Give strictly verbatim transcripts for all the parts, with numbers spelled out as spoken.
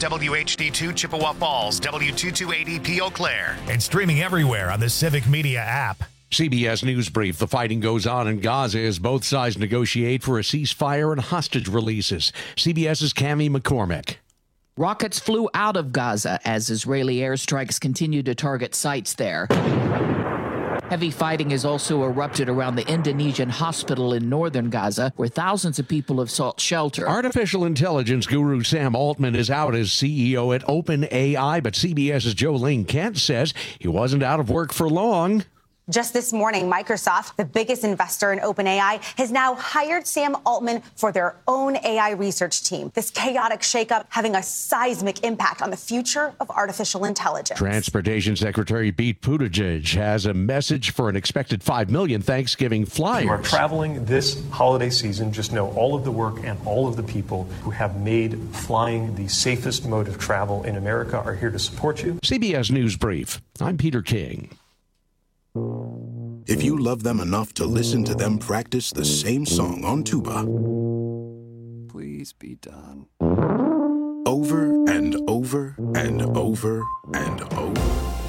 W H D two Chippewa Falls, W two two eighty P Eau Claire, and streaming everywhere on the Civic Media app. C B S News Brief. The fighting goes on in Gaza as both sides negotiate for a ceasefire and hostage releases. CBS's Cammie McCormick. Rockets flew out of Gaza as Israeli airstrikes continue to target sites there. Heavy fighting has also erupted around the Indonesian hospital in northern Gaza, where thousands of people have sought shelter. Artificial intelligence guru Sam Altman is out as C E O at OpenAI, but CBS's Jolene Kent says he wasn't out of work for long. Just this morning, Microsoft, the biggest investor in OpenAI, has now hired Sam Altman for their own A I research team. This chaotic shakeup having a seismic impact on the future of artificial intelligence. Transportation Secretary Pete Buttigieg has a message for an expected five million Thanksgiving flyers. If you are traveling this holiday season, just know all of the work and all of the people who have made flying the safest mode of travel in America are here to support you. C B S News Brief. I'm Peter King. If you love them enough to listen to them practice the same song on tuba, please be done. Over and over and over and over.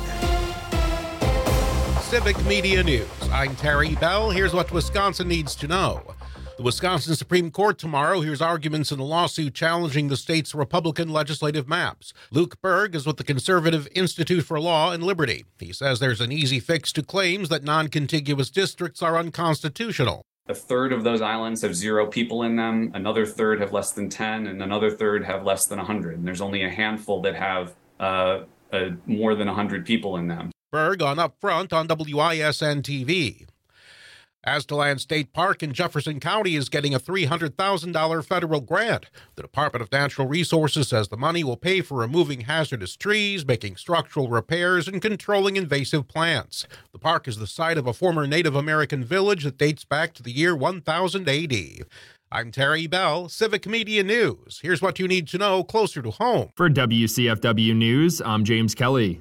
Civic Media News. I'm Terry Bell. Here's what Wisconsin needs to know. The Wisconsin Supreme Court tomorrow hears arguments in a lawsuit challenging the state's Republican legislative maps. Luke Berg is with the Conservative Institute for Law and Liberty. He says there's an easy fix to claims that non-contiguous districts are unconstitutional. A third of those islands have zero people in them, another third have less than ten, and another third have less than one hundred. And there's only a handful that have uh, uh, more than one hundred people in them. Berg on Upfront on W I S N T V. Aztalan State Park in Jefferson County is getting a three hundred thousand dollars federal grant. The Department of Natural Resources says the money will pay for removing hazardous trees, making structural repairs, and controlling invasive plants. The park is the site of a former Native American village that dates back to the year one thousand A D. I'm Terry Bell, Civic Media News. Here's what you need to know closer to home. For W C F W News, I'm James Kelly.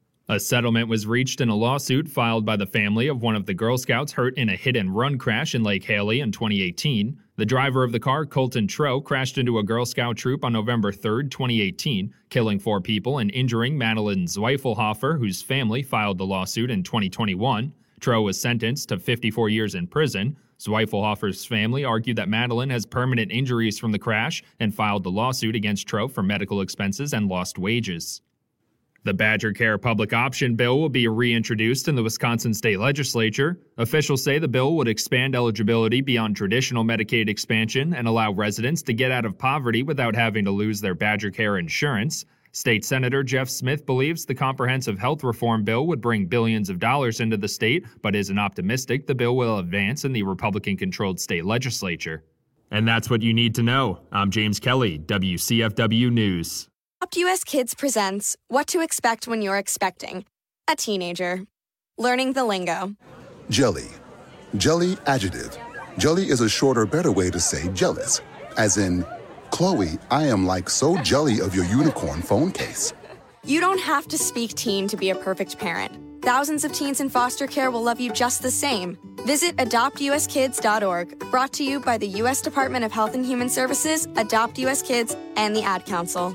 A settlement was reached in a lawsuit filed by the family of one of the Girl Scouts hurt in a hit-and-run crash in Lake Haley in twenty eighteen. The driver of the car, Colton Troe, crashed into a Girl Scout troop on November third, twenty eighteen, killing four people and injuring Madeline Zweifelhofer, whose family filed the lawsuit in twenty twenty-one. Troe was sentenced to fifty-four years in prison. Zweifelhofer's family argued that Madeline has permanent injuries from the crash and filed the lawsuit against Troe for medical expenses and lost wages. The Badger Care Public Option Bill will be reintroduced in the Wisconsin State Legislature. Officials say the bill would expand eligibility beyond traditional Medicaid expansion and allow residents to get out of poverty without having to lose their Badger Care insurance. State Senator Jeff Smith believes the comprehensive health reform bill would bring billions of dollars into the state, but isn't optimistic the bill will advance in the Republican-controlled state legislature. And that's what you need to know. I'm James Kelly, W C F W News. Adopt U S Kids presents What to Expect When You're Expecting a Teenager. Learning the lingo. Jelly. Jelly adjective. Jelly is a shorter, better way to say jealous. As in, Chloe, I am like so jelly of your unicorn phone case. You don't have to speak teen to be a perfect parent. Thousands of teens in foster care will love you just the same. Visit adopt u s kids dot org. Brought to you by the U S Department of Health and Human Services, Adopt U S Kids, and the Ad Council.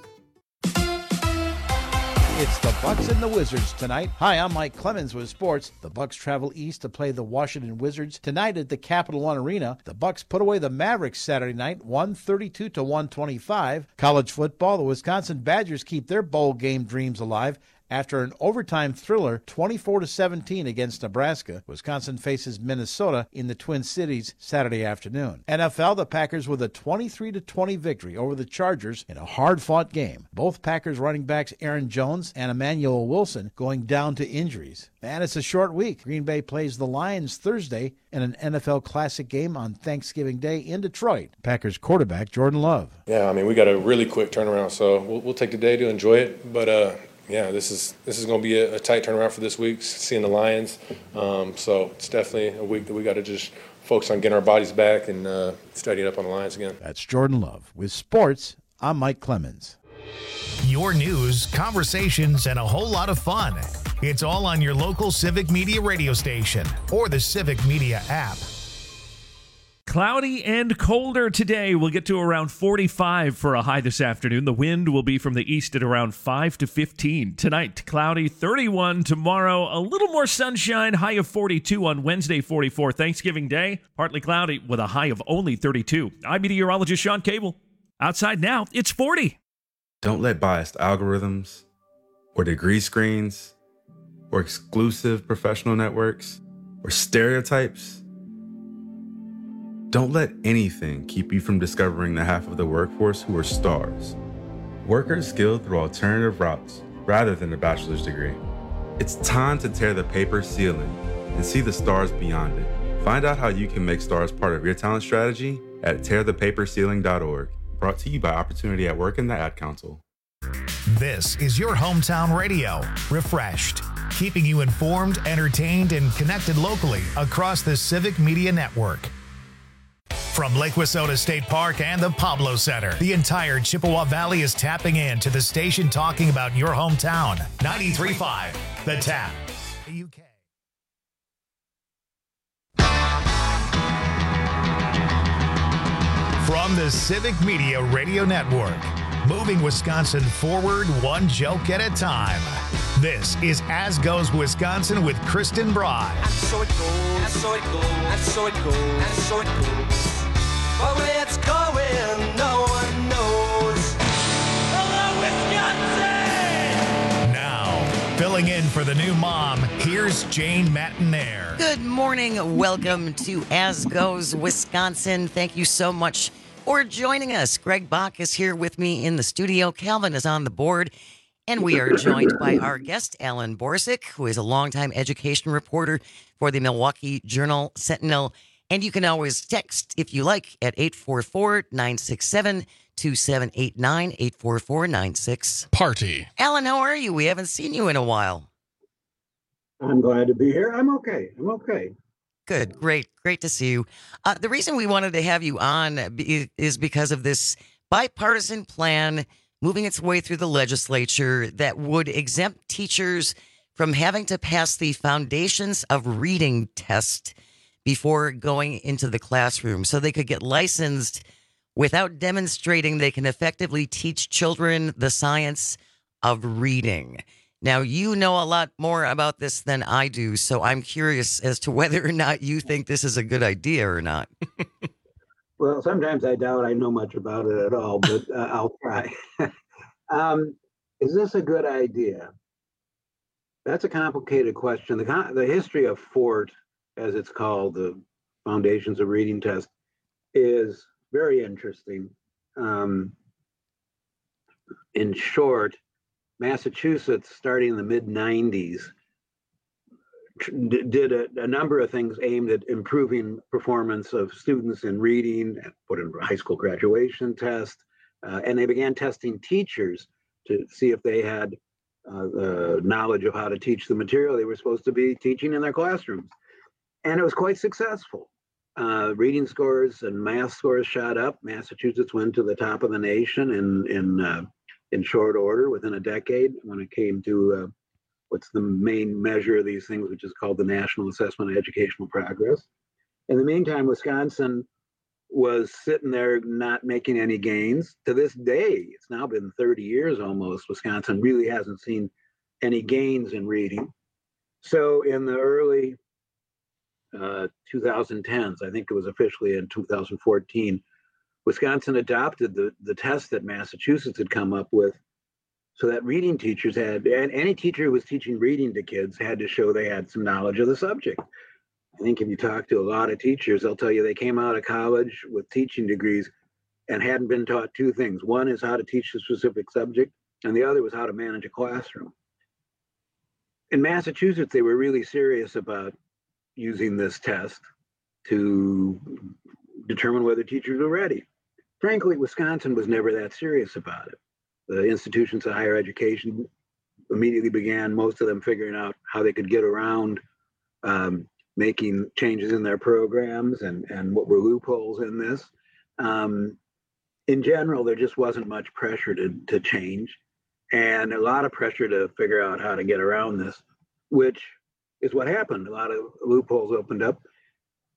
It's the Bucks and the Wizards tonight. Hi, I'm Mike Clemens with sports. The Bucks travel east to play the Washington Wizards tonight at the Capital One Arena. The Bucks put away the Mavericks Saturday night, one thirty-two to one twenty-five. College football, the Wisconsin Badgers keep their bowl game dreams alive after an overtime thriller, twenty-four to seventeen against Nebraska. Wisconsin faces Minnesota in the Twin Cities Saturday afternoon. N F L, the Packers with a twenty-three to twenty victory over the Chargers in a hard-fought game. Both Packers running backs Aaron Jones and Emmanuel Wilson going down to injuries. And it's a short week. Green Bay plays the Lions Thursday in an N F L Classic game on Thanksgiving Day in Detroit. Packers quarterback Jordan Love. Yeah, I mean, we got a really quick turnaround, so we'll, we'll take the day to enjoy it. But, uh, yeah, this is this is going to be a, a tight turnaround for this week, seeing the Lions. Um, so it's definitely a week that we got to just focus on getting our bodies back and uh, studying up on the Lions again. That's Jordan Love. With sports, I'm Mike Clemens. Your news, conversations, and a whole lot of fun. It's all on your local Civic Media radio station or the Civic Media app. Cloudy and colder today. We'll get to around forty-five for a high this afternoon. The wind will be from the east at around five to fifteen. Tonight, cloudy, thirty-one. Tomorrow, a little more sunshine, high of forty-two on Wednesday, forty-four. Thanksgiving Day, partly cloudy with a high of only thirty-two. I'm meteorologist Sean Cable. Outside now, it's forty. Don't let biased algorithms or degree screens or exclusive professional networks or stereotypes. Don't let anything keep you from discovering the half of the workforce who are stars. Workers skilled through alternative routes rather than a bachelor's degree. It's time to tear the paper ceiling and see the stars beyond it. Find out how you can make stars part of your talent strategy at tear the paper ceiling dot org. Brought to you by Opportunity at Work and the Ad Council. This is your hometown radio, refreshed, keeping you informed, entertained, and connected locally across the Civic Media Network. From Lake Wissota State Park and the Pablo Center, the entire Chippewa Valley is tapping in to the station talking about your hometown. ninety-three point five, The Tap. U K. From the Civic Media Radio Network, moving Wisconsin forward one joke at a time. This is As Goes Wisconsin with Kristen Broad. And so it goes, and so it goes, and so it goes, and so it goes. But where it's going, no one knows. Hello, Wisconsin! Now, filling in for the new mom, here's Jane Matinaire. Good morning. Welcome to As Goes Wisconsin. Thank you so much for joining us. Greg Bach is here with me in the studio. Calvin is on the board. And we are joined by our guest, Alan Borsig, who is a longtime education reporter for the Milwaukee Journal Sentinel. And you can always text, if you like, at eight four four, nine six seven, two seven eight nine, eight four four, nine six. Party. Alan, how are you? We haven't seen you in a while. I'm glad to be here. I'm okay. I'm okay. Good. Great. Great to see you. Uh, the reason we wanted to have you on is because of this bipartisan plan moving its way through the legislature that would exempt teachers from having to pass the Foundations of Reading test before going into the classroom, so they could get licensed without demonstrating they can effectively teach children the science of reading. Now, you know a lot more about this than I do, so I'm curious as to whether or not you think this is a good idea or not. Well, sometimes I doubt I know much about it at all, but uh, I'll try. um, is this a good idea? That's a complicated question. The, con- the history of FORT, as it's called, the Foundations of Reading test, is very interesting. Um, in short, Massachusetts, starting in the mid nineties, d- did a, a number of things aimed at improving performance of students in reading, put in a high school graduation test, uh, and they began testing teachers to see if they had uh, the knowledge of how to teach the material they were supposed to be teaching in their classrooms. And it was quite successful. Uh, reading scores and math scores shot up. Massachusetts went to the top of the nation in in uh, in short order within a decade when it came to uh, what's the main measure of these things, which is called the National Assessment of Educational Progress. In the meantime, Wisconsin was sitting there not making any gains. To this day, it's now been thirty years almost, Wisconsin really hasn't seen any gains in reading. So in the early uh, twenty tens, I think it was officially in two thousand fourteen, Wisconsin adopted the, the test that Massachusetts had come up with, so that reading teachers had, and any teacher who was teaching reading to kids had to show they had some knowledge of the subject. I think if you talk to a lot of teachers, they'll tell you they came out of college with teaching degrees and hadn't been taught two things. One is how to teach a specific subject, and the other was how to manage a classroom. In Massachusetts, they were really serious about using this test to determine whether teachers were ready. Frankly, Wisconsin was never that serious about it. The institutions of higher education immediately began, most of them figuring out how they could get around um, making changes in their programs and, and what were loopholes in this. Um, in general, there just wasn't much pressure to, to change, and a lot of pressure to figure out how to get around this, which is what happened. A lot of loopholes opened up.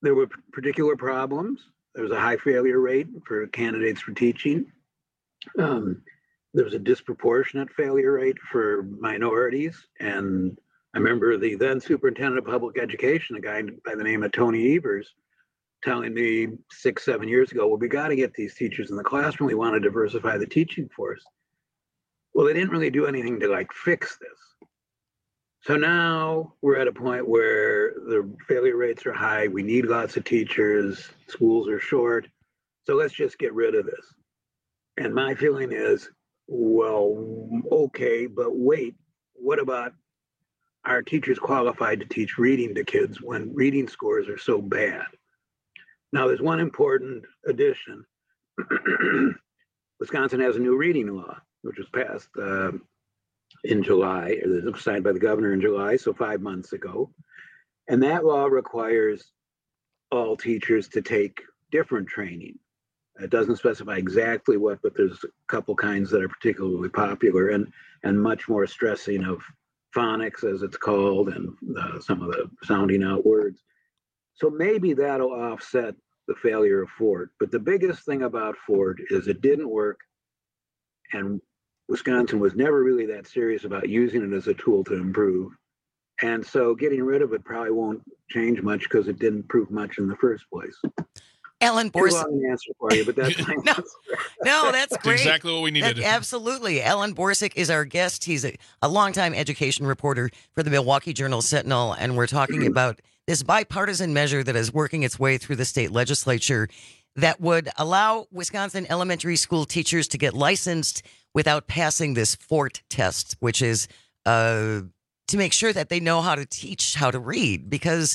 there were particular problems. There was a high failure rate for candidates for teaching. Um, there was a disproportionate failure rate for minorities. And I remember the then superintendent of public education, a guy by the name of Tony Evers, telling me six, seven years ago, well, we got to get these teachers in the classroom. We want to diversify the teaching force. Well, they didn't really do anything to like fix this. So now we're at a point where the failure rates are high. We need lots of teachers. Schools are short. So let's just get rid of this. And my feeling is, well, okay, but wait, what about our teachers qualified to teach reading to kids when reading scores are so bad? Now, there's one important addition. Wisconsin has a new reading law, which was passed uh, in July, or it was signed by the governor in July, so five months ago. And that law requires all teachers to take different training. It doesn't specify exactly what, but there's a couple kinds that are particularly popular, and, and much more stressing of phonics, as it's called, and uh, some of the sounding out words. So maybe that'll offset the failure of Ford. But the biggest thing about Ford is it didn't work, and Wisconsin was never really that serious about using it as a tool to improve. And so getting rid of it probably won't change much because it didn't prove much in the first place. Alan Borsig. Too long an answer for you, but that's my no, answer. no, that's great. Exactly what we needed. That, absolutely. Alan Borsig is our guest. He's a, a longtime education reporter for the Milwaukee Journal Sentinel, and we're talking about this bipartisan measure that is working its way through the state legislature that would allow Wisconsin elementary school teachers to get licensed without passing this FORT test, which is uh, to make sure that they know how to teach how to read. Because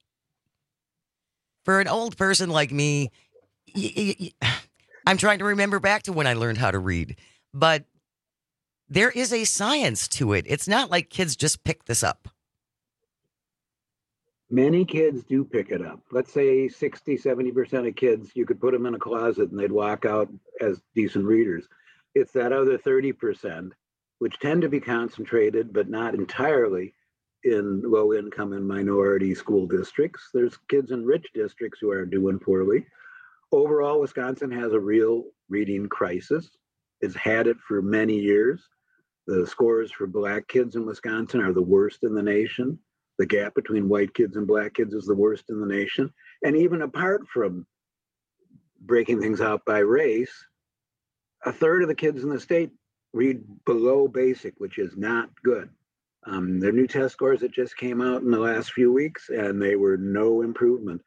for an old person like me, y- y- y- I'm trying to remember back to when I learned how to read. But there is a science to it. It's not like kids just pick this up. Many kids do pick it up. Let's say sixty, seventy percent of kids, you could put them in a closet and they'd walk out as decent readers. It's that other thirty percent, which tend to be concentrated, but not entirely, in low income and minority school districts. There's kids in rich districts who are doing poorly. Overall, Wisconsin has a real reading crisis. It's had it for many years. The scores for Black kids in Wisconsin are the worst in the nation. The gap between white kids and Black kids is the worst in the nation. And even apart from breaking things out by race, a third of the kids in the state read below basic, which is not good. Um, their new test scores that just came out in the last few weeks, and they were no improvement.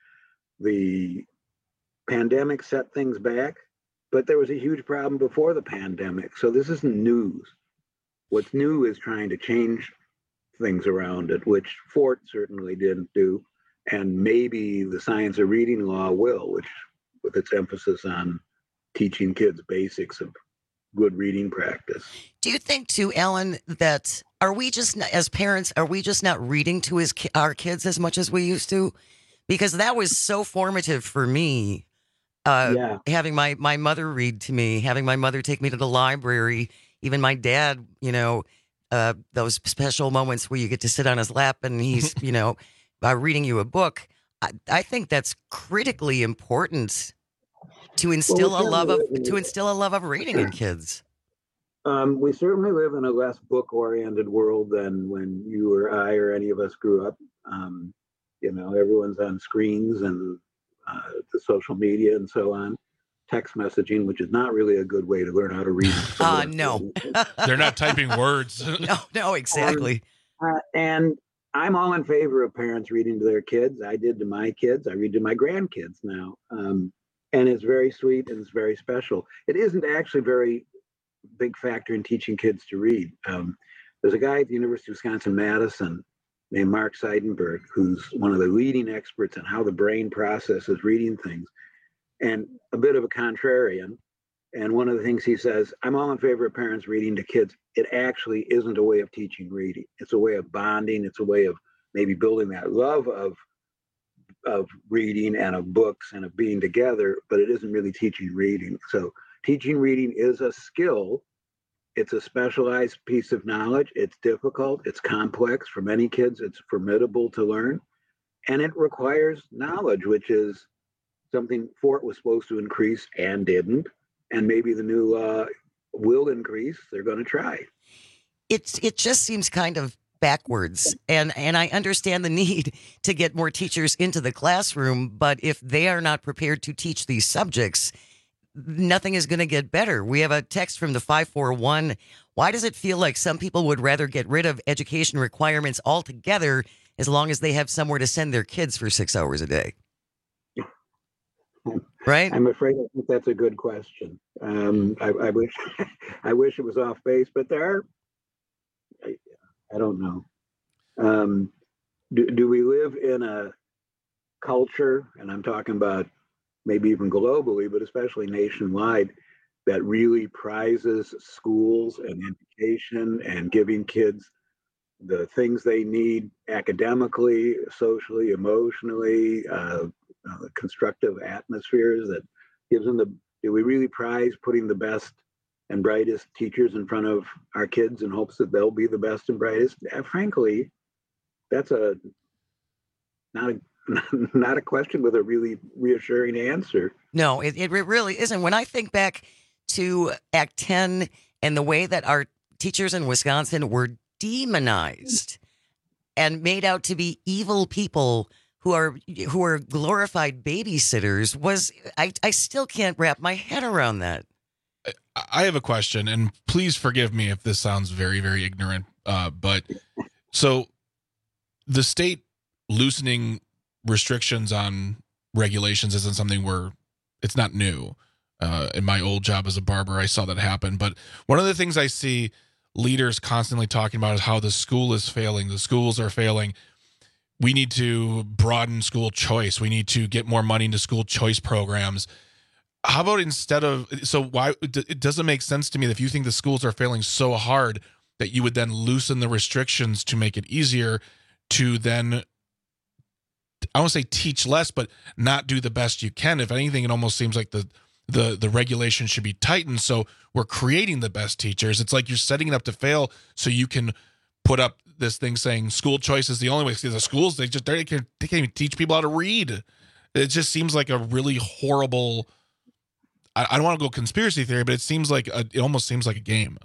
The pandemic set things back, but there was a huge problem before the pandemic. So this isn't news. What's new is trying to change things around it, which Fort certainly didn't do. And maybe the science of reading law will, which with its emphasis on teaching kids basics of good reading practice. Do you think too, Alan, that are we just not, as parents, are we just not reading to his our kids as much as we used to? Because that was so formative for me. Uh, yeah. Having my, my mother read to me, having my mother take me to the library, even my dad, you know, uh, those special moments where you get to sit on his lap and he's, you know, uh, reading you a book. I, I think that's critically important to instill well, a love of to instill a love of reading in kids. Um, we certainly live in a less book-oriented world than when you or I or any of us grew up. Um, you know, everyone's on screens and uh, the social media and so on. Text messaging, which is not really a good way to learn how to read. Uh, no. They're not typing words. no, no, exactly. Um, uh, and I'm all in favor of parents reading to their kids. I did to my kids. I read to my grandkids now. Um, and it's very sweet and it's very special. It isn't actually very big factor in teaching kids to read. Um, there's a guy at the University of Wisconsin-Madison named Mark Seidenberg, who's one of the leading experts on how the brain processes reading things, and a bit of a contrarian. And one of the things he says, I'm all in favor of parents reading to kids. It actually isn't a way of teaching reading. It's a way of bonding. It's a way of maybe building that love of of reading and of books and of being together, but it isn't really teaching reading. So teaching reading is a skill. It's a specialized piece of knowledge. It's difficult. It's complex. For many kids, it's formidable to learn. and it requires knowledge, which is something Fort was supposed to increase and didn't. And maybe the new law will increase. They're going to try. It's it just seems kind of backwards, and and I understand the need to get more teachers into the classroom, but if they are not prepared to teach these subjects, nothing is going to get better. We have a text from the five four one. Why does it feel like some people would rather get rid of education requirements altogether as long as they have somewhere to send their kids for six hours a day? Right? I'm afraid I think that's a good question. Um, I, I wish I wish it was off base, but there are, I, I don't know. Um, do, do we live in a culture, and I'm talking about maybe even globally, but especially nationwide, that really prizes schools and education and giving kids the things they need academically, socially, emotionally, uh, uh, constructive atmospheres that gives them the, do we really prize putting the best and brightest teachers in front of our kids in hopes that they'll be the best and brightest? Uh, frankly, that's a, not a, not a question with a really reassuring answer. No, it, it really isn't. When I think back to Act ten and the way that our teachers in Wisconsin were demonized and made out to be evil people who are who are glorified babysitters, was I, I still can't wrap my head around that. I have a question, and please forgive me if this sounds very, very ignorant, uh, but so the state loosening restrictions on regulations isn't something where it's not new. Uh, in my old job as a barber, I saw that happen. But one of the things I see leaders constantly talking about is how the school is failing. The schools are failing. We need to broaden school choice. We need to get more money into school choice programs. How about instead of, so why, it doesn't make sense to me that if you think the schools are failing so hard that you would then loosen the restrictions to make it easier to then, I won't say teach less, but not do the best you can. If anything, it almost seems like the the the regulation should be tightened so we're creating the best teachers. It's like you're setting it up to fail so you can put up this thing saying school choice is the only way. Because the schools, they just they can't, they can't even teach people how to read. It just seems like a really horrible, I, I don't want to go conspiracy theory, but it seems like a, it almost seems like a game.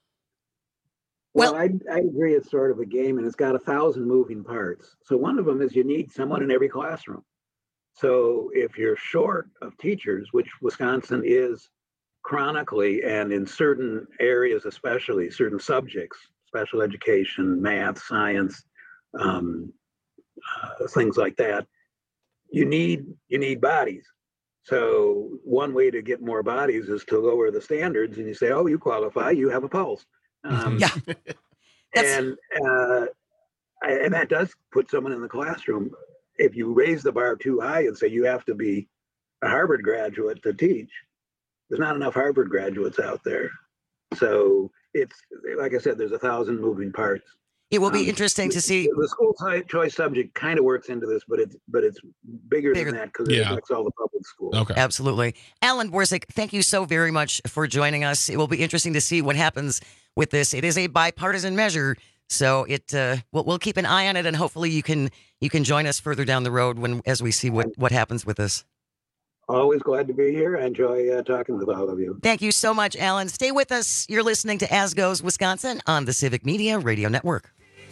Well, I, I agree it's sort of a game, and it's got a thousand moving parts. So one of them is you need someone in every classroom. So if you're short of teachers, which Wisconsin is chronically, and in certain areas especially, certain subjects, special education, math, science, um, uh, things like that, you need you need bodies. So one way to get more bodies is to lower the standards, and you say, oh, you qualify, you have a pulse. Um, yeah. and uh, and that does put someone in the classroom. If you raise the bar too high and say you have to be a Harvard graduate to teach, there's not enough Harvard graduates out there. So it's, like I said, there's a thousand moving parts. It will be um, interesting to see. The school choice subject kind of works into this, but it's but it's bigger, bigger. than that because it Yeah. affects all the public schools. Okay. Absolutely. Alan Borzig, thank you so very much for joining us. It will be interesting to see what happens with this. It is a bipartisan measure, so it uh, we'll, we'll keep an eye on it, and hopefully you can you can join us further down the road when as we see what, what happens with this. Always glad to be here. I enjoy uh, talking with all of you. Thank you so much, Alan. Stay with us. You're listening to As Goes Wisconsin on the Civic Media Radio Network.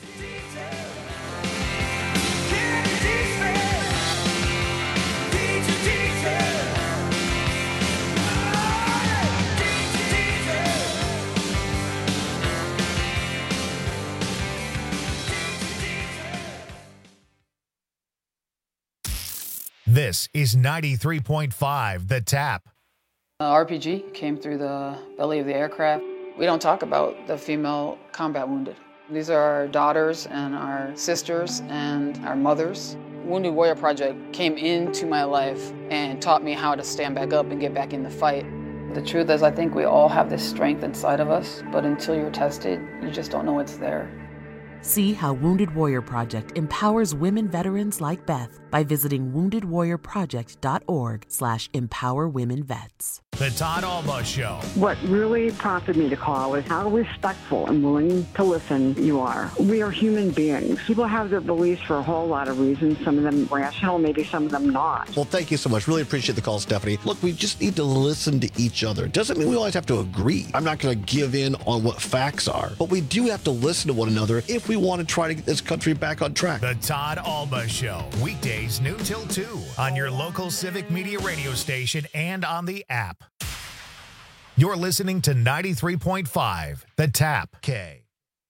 This is ninety-three point five The Tap. Uh, R P G came through the belly of the aircraft. We don't talk about the female combat wounded. These are our daughters and our sisters and our mothers. Wounded Warrior Project came into my life and taught me how to stand back up and get back in the fight. The truth is, I think we all have this strength inside of us, but until you're tested, you just don't know it's there. See how Wounded Warrior Project empowers women veterans like Beth by visiting wounded warrior project dot org slash empower women vets. The Todd Alba Show. What really prompted me to call is how respectful and willing to listen you are. We are human beings. People have their beliefs for a whole lot of reasons, some of them rational, maybe some of them not. Well, thank you so much. Really appreciate the call, Stephanie. Look, we just need to listen to each other. Doesn't mean we always have to agree. I'm not going to give in on what facts are, but we do have to listen to one another if we want to try to get this country back on track. The Todd Alba Show, weekdays noon till two on your local Civic Media radio station and on the app. You're listening to ninety-three point five, The Tap K.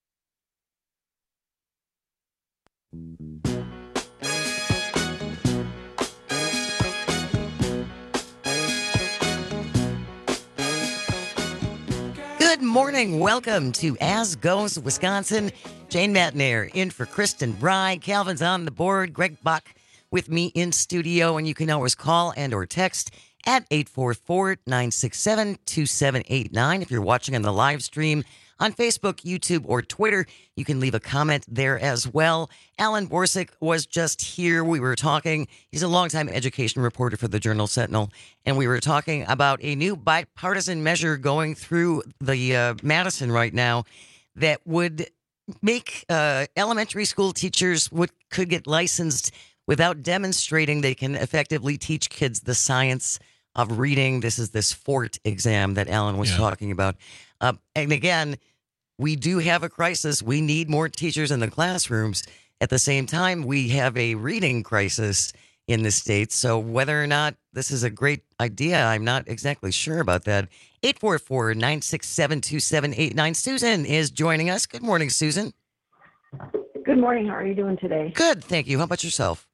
Good morning. Welcome to As Goes Wisconsin. Jane Matnair in for Kristen Rye. Calvin's on the board. Greg Bach with me in studio. And you can always call and or text at eight four four, nine six seven, two seven eight nine. If you're watching on the live stream on Facebook, YouTube, or Twitter, you can leave a comment there as well. Alan Borsick was just here. We were talking. He's a longtime education reporter for the Journal Sentinel, and we were talking about a new bipartisan measure going through the uh, Madison right now that would make uh, elementary school teachers would could get licensed without demonstrating they can effectively teach kids the science of reading. This is this FORT exam that Alan was yeah. talking about. Uh, and again, we do have a crisis. We need more teachers in the classrooms. At the same time, we have a reading crisis in the state. So whether or not this is a great idea, I'm not exactly sure about that. eight four four, nine six seven, two seven eight nine. Susan is joining us. Good morning, Susan. Good morning. How are you doing today? Good, thank you. How about yourself?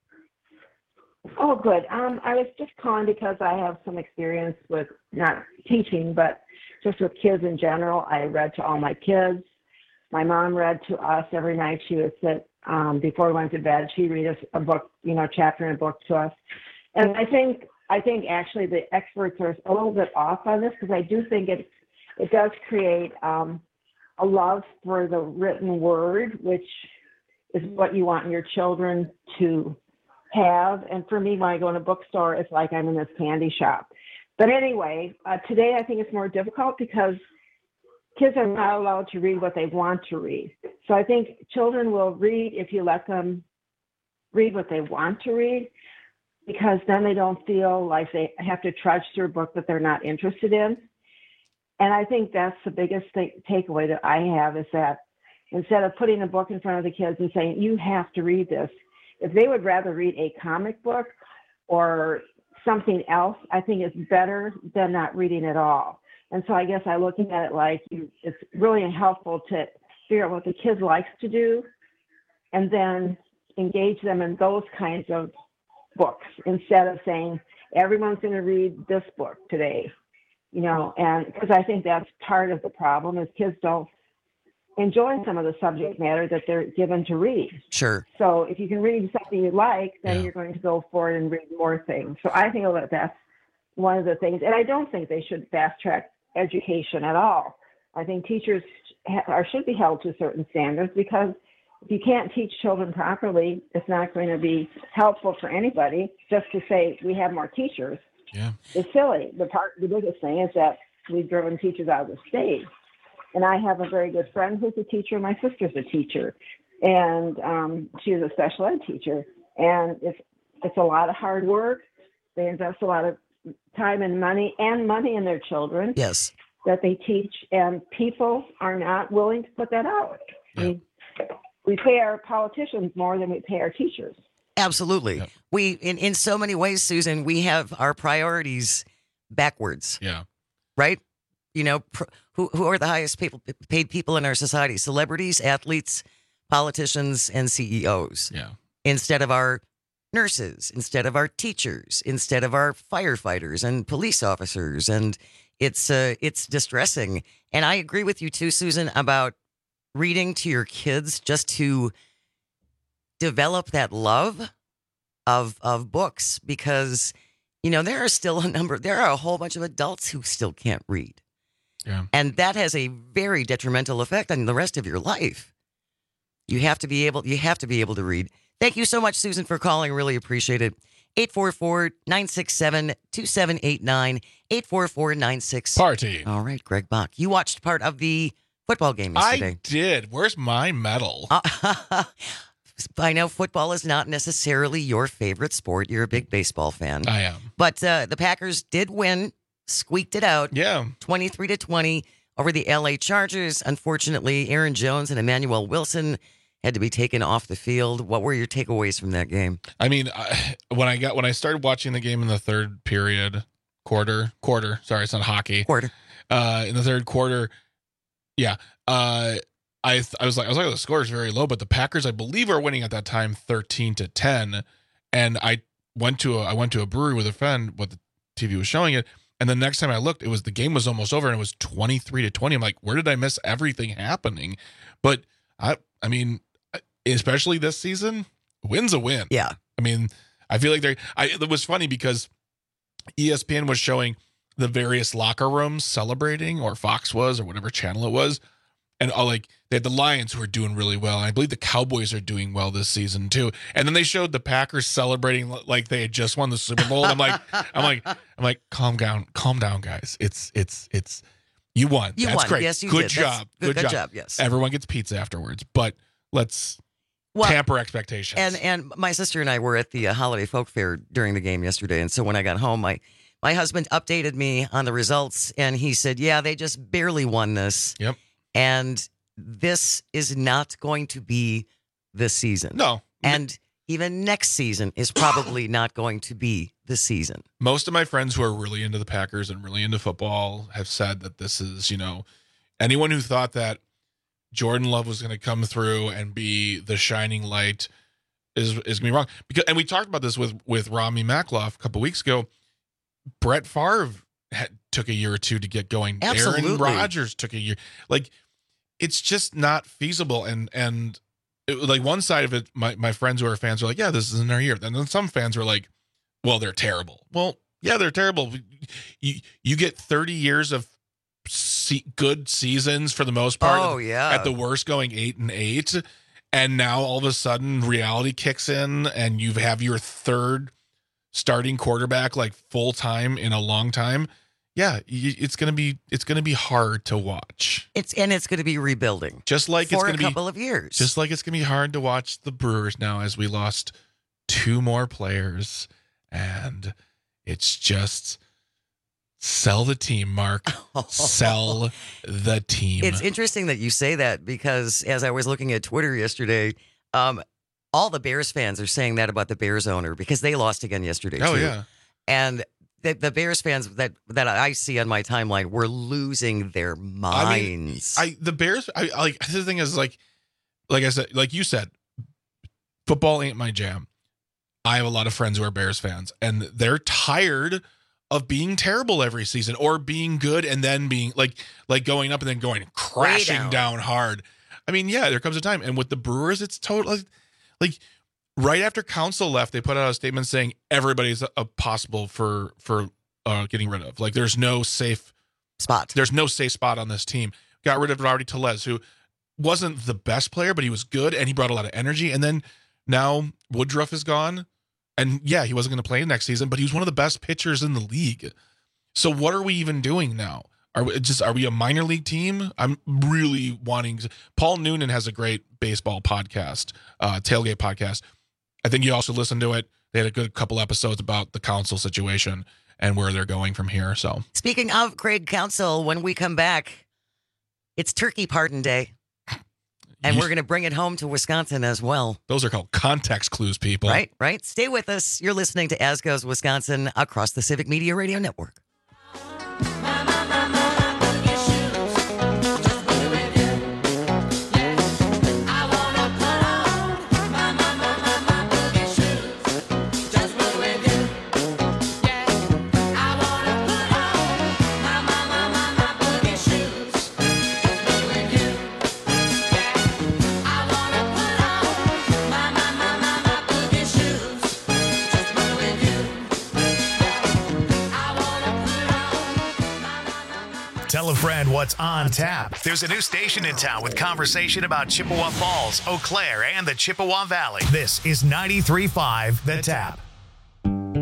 Oh, good. Um, I was just calling because I have some experience with not teaching, but just with kids in general. I read to all my kids. My mom read to us every night. She would sit um, before we went to bed. She'd read us a book, you know, chapter in a book to us. And I think I think actually the experts are a little bit off on this because I do think it it does create um, a love for the written word, which is what you want your children to have. And for me, when I go in a bookstore, it's like I'm in this candy shop. But anyway, uh, today I think it's more difficult because kids are not allowed to read what they want to read. So I think children will read if you let them read what they want to read, because then they don't feel like they have to trudge through a book that they're not interested in. And I think that's the biggest thing, takeaway that I have, is that instead of putting a book in front of the kids and saying, you have to read this, if they would rather read a comic book or something else, I think it's better than not reading at all. And so I guess I look at it like you, it's really helpful to figure out what the kids likes to do and then engage them in those kinds of books instead of saying everyone's going to read this book today, you know, and because I think that's part of the problem is kids don't enjoy some of the subject matter that they're given to read. Sure. So if you can read something you like, then Yeah. you're going to go forward and read more things. So I think that that's one of the things, and I don't think they should fast track education at all. I think teachers ha- are, should be held to certain standards, because if you can't teach children properly, it's not going to be helpful for anybody. Just to say we have more teachers Yeah. is silly. The part, the biggest thing is that we've driven teachers out of the state. And I have a very good friend who's a teacher. My sister's a teacher, and um, she's a special ed teacher. And it's it's a lot of hard work. They invest a lot of time and money and money in their children. Yes. That they teach, and people are not willing to put that out. I mean, we pay our politicians more than we pay our teachers. Absolutely. Yep. We, in, in so many ways, Susan, we have our priorities backwards. Yeah. Right? You know, pr- who who are the highest people, paid people in our society? Celebrities, athletes, politicians, and C E Os. Yeah. Instead of our nurses, instead of our teachers, instead of our firefighters and police officers. And it's uh, it's distressing. And I agree with you too, Susan, about reading to your kids just to develop that love of of books, because, you know, there are still a number, there are a whole bunch of adults who still can't read. Yeah. And that has a very detrimental effect on the rest of your life. You have to be able, you have to be able to read. Thank you so much, Susan, for calling. Really appreciate it. eight four four, nine six seven, two seven eight nine, eight four four, nine six. Party. All right, Greg Bach. You watched part of the football game yesterday. I did. Where's my medal? Uh, I know football is not necessarily your favorite sport. You're a big baseball fan. I am. But uh, the Packers did win, squeaked it out. Yeah. twenty-three to twenty over the L A Chargers. Unfortunately, Aaron Jones and Emmanuel Wilson had to be taken off the field. What were your takeaways from that game? I mean, I, when I got when I started watching the game in the third period, quarter, quarter. Sorry, it's not hockey. Quarter. Uh, in the third quarter, yeah. Uh, I I was like I was like the score is very low, but the Packers I believe are winning at that time thirteen to ten, and I went to a I went to a brewery with a friend. What the T V was showing it, and the next time I looked, it was the game was almost over, and it was twenty-three to twenty. I'm like, where did I miss everything happening? But I I mean, especially this season, win's a win. Yeah. I mean, I feel like they. I it was funny because E S P N was showing the various locker rooms celebrating, or Fox was, or whatever channel it was. And all like they had the Lions who are doing really well. And I believe the Cowboys are doing well this season too. And then they showed the Packers celebrating like they had just won the Super Bowl. And I'm like, I'm like, I'm like, calm down, calm down, guys. It's it's it's you won. You That's won. great. Yes, you good did. job. Good, Good, good job. job, yes. Everyone gets pizza afterwards, but let's Well, tamper expectations. And and my sister and I were at the uh, Holiday Folk Fair during the game yesterday. And so when I got home, my my husband updated me on the results, and he said, "Yeah, they just barely won this." Yep. And this is not going to be the season. No. And even next season is probably not going to be the season. Most of my friends who are really into the Packers and really into football have said that this is, you know, anyone who thought that Jordan Love was going to come through and be the shining light is is going to be wrong. Because, and we talked about this with, with Rami Makloff a couple weeks ago. Brett Favre had, took a year or two to get going. Absolutely. Aaron Rodgers took a year. Like, it's just not feasible. And and it, like one side of it, my, my friends who are fans are like, yeah, this isn't our year. And then some fans are like, well, they're terrible. Well, yeah, they're terrible. You you get thirty years of se- good seasons for the most part. Oh, yeah. At the worst, going eight and eight. And now all of a sudden reality kicks in and you have your third starting quarterback like full time in a long time. Yeah, it's gonna be it's gonna be hard to watch. It's and it's going to be rebuilding, just like for it's gonna a couple be, of years. Just like it's gonna be hard to watch the Brewers now, as we lost two more players, and it's just sell the team, Mark. Sell the team. It's interesting that you say that because as I was looking at Twitter yesterday, um, all the Bears fans are saying that about the Bears owner because they lost again yesterday. Oh too. yeah, and. The, the Bears fans that, that I see on my timeline were losing their minds. I, mean, I the Bears. I like the thing is like, like I said, like you said, football ain't my jam. I have a lot of friends who are Bears fans, and they're tired of being terrible every season or being good and then being like like going up and then going crashing down. down hard. I mean, yeah, there comes a time, and with the Brewers, it's totally like. like Right after Council left, they put out a statement saying everybody's a, a possible for for uh, getting rid of. Like, there's no safe spot. There's no safe spot on this team. Got rid of Rowdy Tellez, who wasn't the best player, but he was good and he brought a lot of energy. And then now Woodruff is gone, and yeah, he wasn't going to play next season, but he was one of the best pitchers in the league. So what are we even doing now? Are we just are we a minor league team? I'm really wanting to. Paul Noonan has a great baseball podcast, uh, tailgate podcast. I think you also listened to it. They had a good couple episodes about the Council situation and where they're going from here. So speaking of Craig Council, when we come back, it's Turkey Pardon Day. And You- we're going to bring it home to Wisconsin as well. those are called context clues, people. Right, right. Stay with us. You're listening to As Goes Wisconsin across the Civic Media Radio Network. Tell a friend what's on tap. There's a new station in town with conversation about Chippewa Falls, Eau Claire, and the Chippewa Valley. This is ninety-three point five The Tap.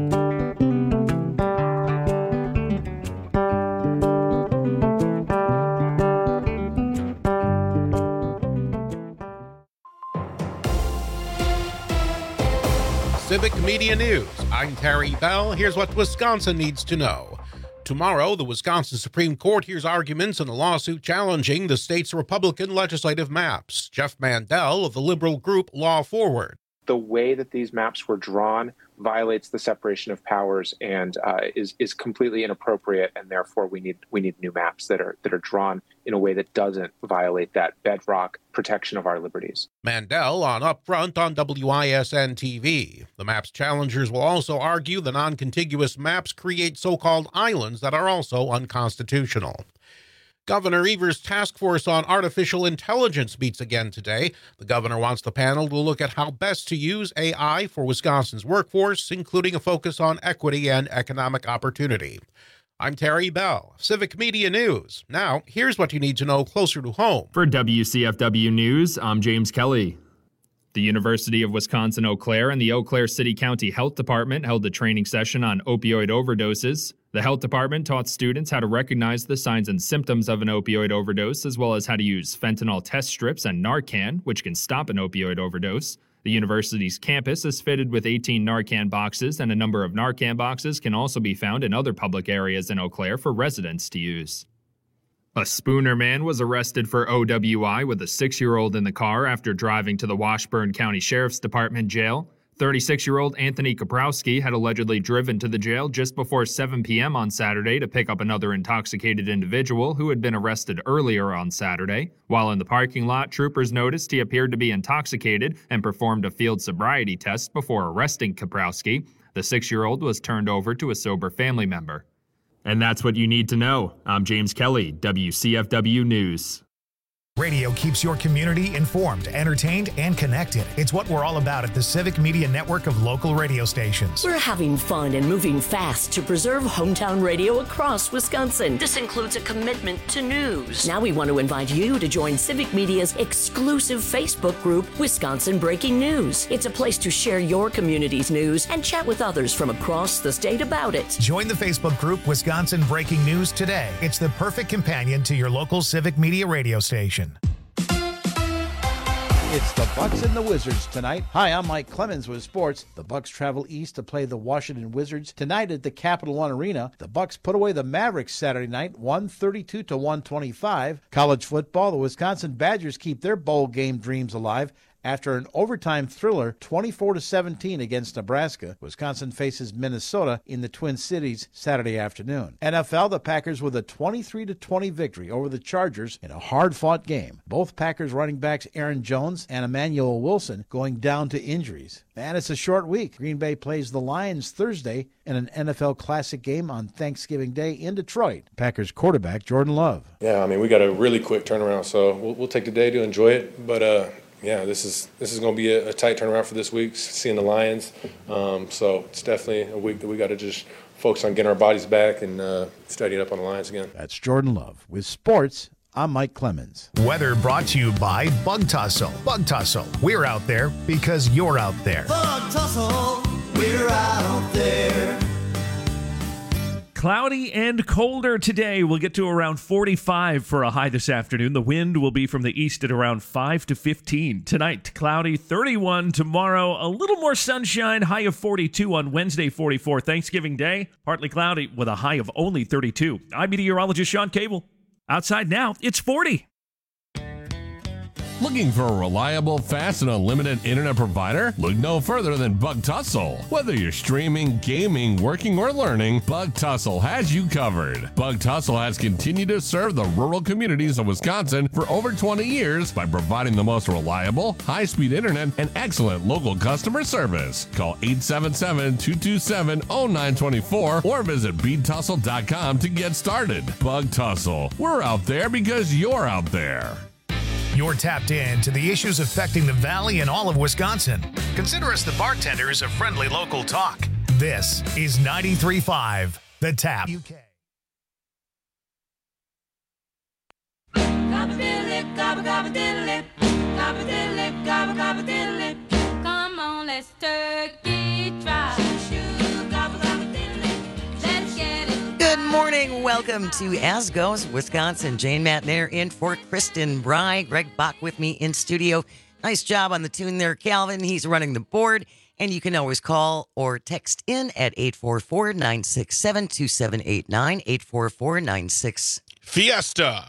Civic Media News. I'm Terry Bell. Here's what Wisconsin needs to know. Tomorrow, the Wisconsin Supreme Court hears arguments in a lawsuit challenging the state's Republican legislative maps. Jeff Mandel of the liberal group Law Forward. The way that these maps were drawn violates the separation of powers and uh, is is completely inappropriate, and therefore we need we need new maps that are that are drawn in a way that doesn't violate that bedrock protection of our liberties. Mandel on Upfront on W I S N T V. The map's challengers will also argue the non-contiguous maps create so-called islands that are also unconstitutional. Governor Evers' task force on artificial intelligence meets again today. The governor wants the panel to look at how best to use A I for Wisconsin's workforce, including a focus on equity and economic opportunity. I'm Terry Bell, Civic Media News. Now, here's what you need to know closer to home. For W C F W News, I'm James Kelly. The University of Wisconsin-Eau Claire and the Eau Claire City County Health Department held a training session on opioid overdoses. The health department taught students how to recognize the signs and symptoms of an opioid overdose, as well as how to use fentanyl test strips and Narcan, which can stop an opioid overdose. The university's campus is fitted with eighteen Narcan boxes, and a number of Narcan boxes can also be found in other public areas in Eau Claire for residents to use. A Spooner man was arrested for O W I with a six-year-old in the car after driving to the Washburn County Sheriff's Department jail. thirty-six-year-old Anthony Kaprowski had allegedly driven to the jail just before seven p.m. on Saturday to pick up another intoxicated individual who had been arrested earlier on Saturday. While in the parking lot, troopers noticed he appeared to be intoxicated and performed a field sobriety test before arresting Kaprowski. The six-year-old was turned over to a sober family member. And that's what you need to know. I'm James Kelly, W C F W News. Radio keeps your community informed, entertained, and connected. It's what we're all about at the Civic Media Network of local radio stations. We're having fun and moving fast to preserve hometown radio across Wisconsin. This includes a commitment to news. Now we want to invite you to join Civic Media's exclusive Facebook group, Wisconsin Breaking News. It's a place to share your community's news and chat with others from across the state about it. Join the Facebook group Wisconsin Breaking News today. It's the perfect companion to your local Civic Media radio station. It's the Bucks and the Wizards tonight. Hi, I'm Mike Clemens with sports. The Bucks travel east to play the Washington Wizards tonight at the Capital One Arena. The Bucks put away the Mavericks Saturday night, one thirty-two to one twenty-five. College football, the Wisconsin Badgers keep their bowl game dreams alive after an overtime thriller, twenty-four to seventeen against Nebraska. Wisconsin faces Minnesota in the Twin Cities Saturday afternoon. N F L, the Packers with a twenty-three to twenty victory over the Chargers in a hard-fought game. Both Packers running backs Aaron Jones and Emmanuel Wilson going down to injuries. And it's a short week. Green Bay plays the Lions Thursday in an N F L Classic game on Thanksgiving Day in Detroit. Packers quarterback Jordan Love. Yeah, I mean, we got a really quick turnaround, so we'll, we'll take the day to enjoy it, but uh yeah, this is this is going to be a, a tight turnaround for this week, seeing the Lions. Um, so it's definitely a week that we got to just focus on getting our bodies back and uh, studying up on the Lions again. That's Jordan Love. With sports, I'm Mike Clemens. Weather brought to you by Bug Tussle. Bug Tussle, we're out there because you're out there. Bug Tussle, we're out there. Cloudy and colder today. We'll get to around forty-five for a high this afternoon. The wind will be from the east at around five to fifteen. Tonight, cloudy, thirty-one. Tomorrow, a little more sunshine, high of forty-two on Wednesday, forty-four. Thanksgiving Day, partly cloudy with a high of only thirty-two. I'm meteorologist Sean Cable. Outside now, it's forty. Looking for a reliable, fast, and unlimited internet provider? Look no further than Bug Tussle. Whether you're streaming, gaming, working, or learning, Bug Tussle has you covered. Bug Tussle has continued to serve the rural communities of Wisconsin for over twenty years by providing the most reliable, high-speed internet and excellent local customer service. Call eight seven seven, two two seven, zero nine two four or visit bead tussle dot com to get started. Bug Tussle. We're out there because you're out there. You're tapped in to the issues affecting the Valley and all of Wisconsin. Consider us the bartenders of friendly local talk. This is ninety-three point five, The Tap. U K. Come on, let's turkey try. Good morning. Welcome to As Goes Wisconsin. Jane Matnair in for Kristen Bry. Greg Bach with me in studio. Nice job on the tune there, Calvin. He's running the board. And you can always call or text in at eight four four, nine six seven, two seven eight nine, eight four four, nine six Fiesta.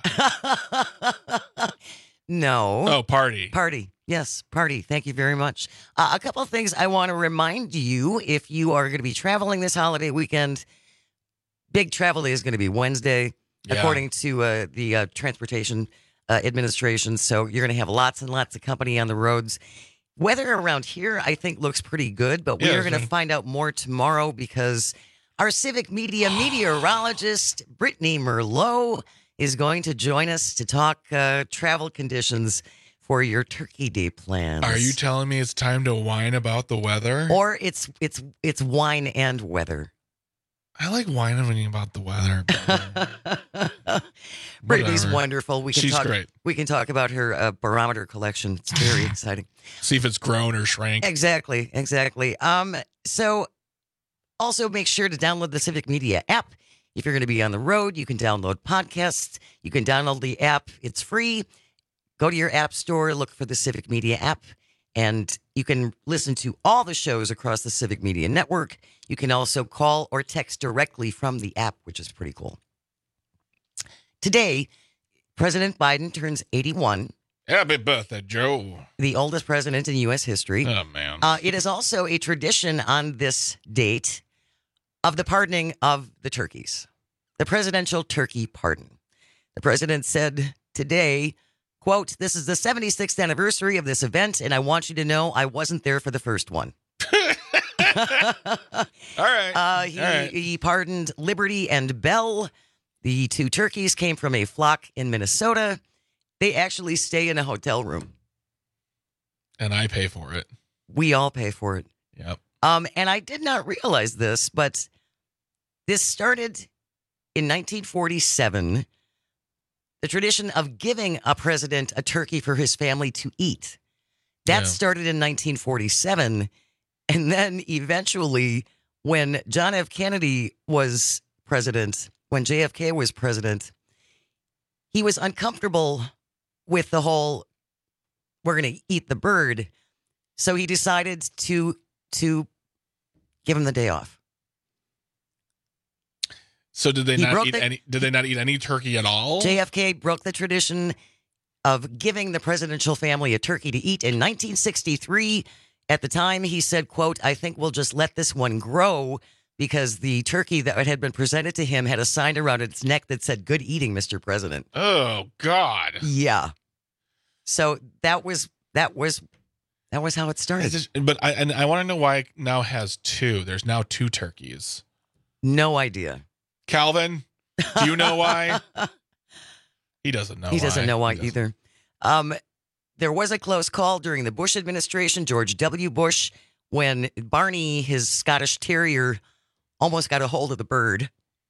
No. Oh, party. Party. Yes, party. Thank you very much. Uh, a couple of things I want to remind you, if you are going to be traveling this holiday weekend, big travel day is going to be Wednesday, Yeah. according to uh, the uh, Transportation uh, Administration. So you're going to have lots and lots of company on the roads. Weather around here, I think, looks pretty good, but we Yeah, are going to same. find out more tomorrow because our Civic Media meteorologist, Brittany Merlot, is going to join us to talk uh, travel conditions for your Turkey Day plans. Are you telling me it's time to whine about the weather? Or it's it's it's wine and weather. I like whining about the weather. Brittany's Whatever. wonderful. We can She's talk. great. We can talk about her uh, barometer collection. It's very exciting. See if it's grown or shrank. Exactly, exactly. Um, so also make sure to download the Civic Media app. If you're going to be on the road, you can download podcasts. You can download the app. It's free. Go to your app store, look for the Civic Media app, and you can listen to all the shows across the Civic Media network. You can also call or text directly from the app, which is pretty cool. Today, President Biden turns eighty-one. Happy birthday, Joe. The oldest president in U S history. Oh, man. Uh, it is also a tradition on this date of the pardoning of the turkeys, the presidential turkey pardon. The president said today, quote, "This is the seventy-sixth anniversary of this event, and I want you to know I wasn't there for the first one." All right. Uh, he, All right. he pardoned Liberty and Bell. The two turkeys came from a flock in Minnesota. They actually stay in a hotel room. And I pay for it. We all pay for it. Yep. Um, and I did not realize this, but this started in nineteen forty-seven. The tradition of giving a president a turkey for his family to eat. That Yeah. started in nineteen forty-seven. And then eventually, when John F. Kennedy was president, when J F K was president, he was uncomfortable with the whole, we're going to eat the bird. So he decided to to give him the day off. So did they He not broke eat the- any? Did they not eat any turkey at all? J F K broke the tradition of giving the presidential family a turkey to eat in nineteen sixty-three. At the time, he said, quote, "I think we'll just let this one grow," because the turkey that had been presented to him had a sign around its neck that said, "Good eating, Mister President." Oh God. Yeah. So that was that was that was how it started. It's just- but I and I want to know why it now has two. There's now two turkeys. No idea. Calvin, do you know why? He doesn't know. He doesn't why. know why He doesn't. either. Um, there was a close call during the Bush administration, George W. Bush, when Barney, his Scottish Terrier, almost got a hold of the bird.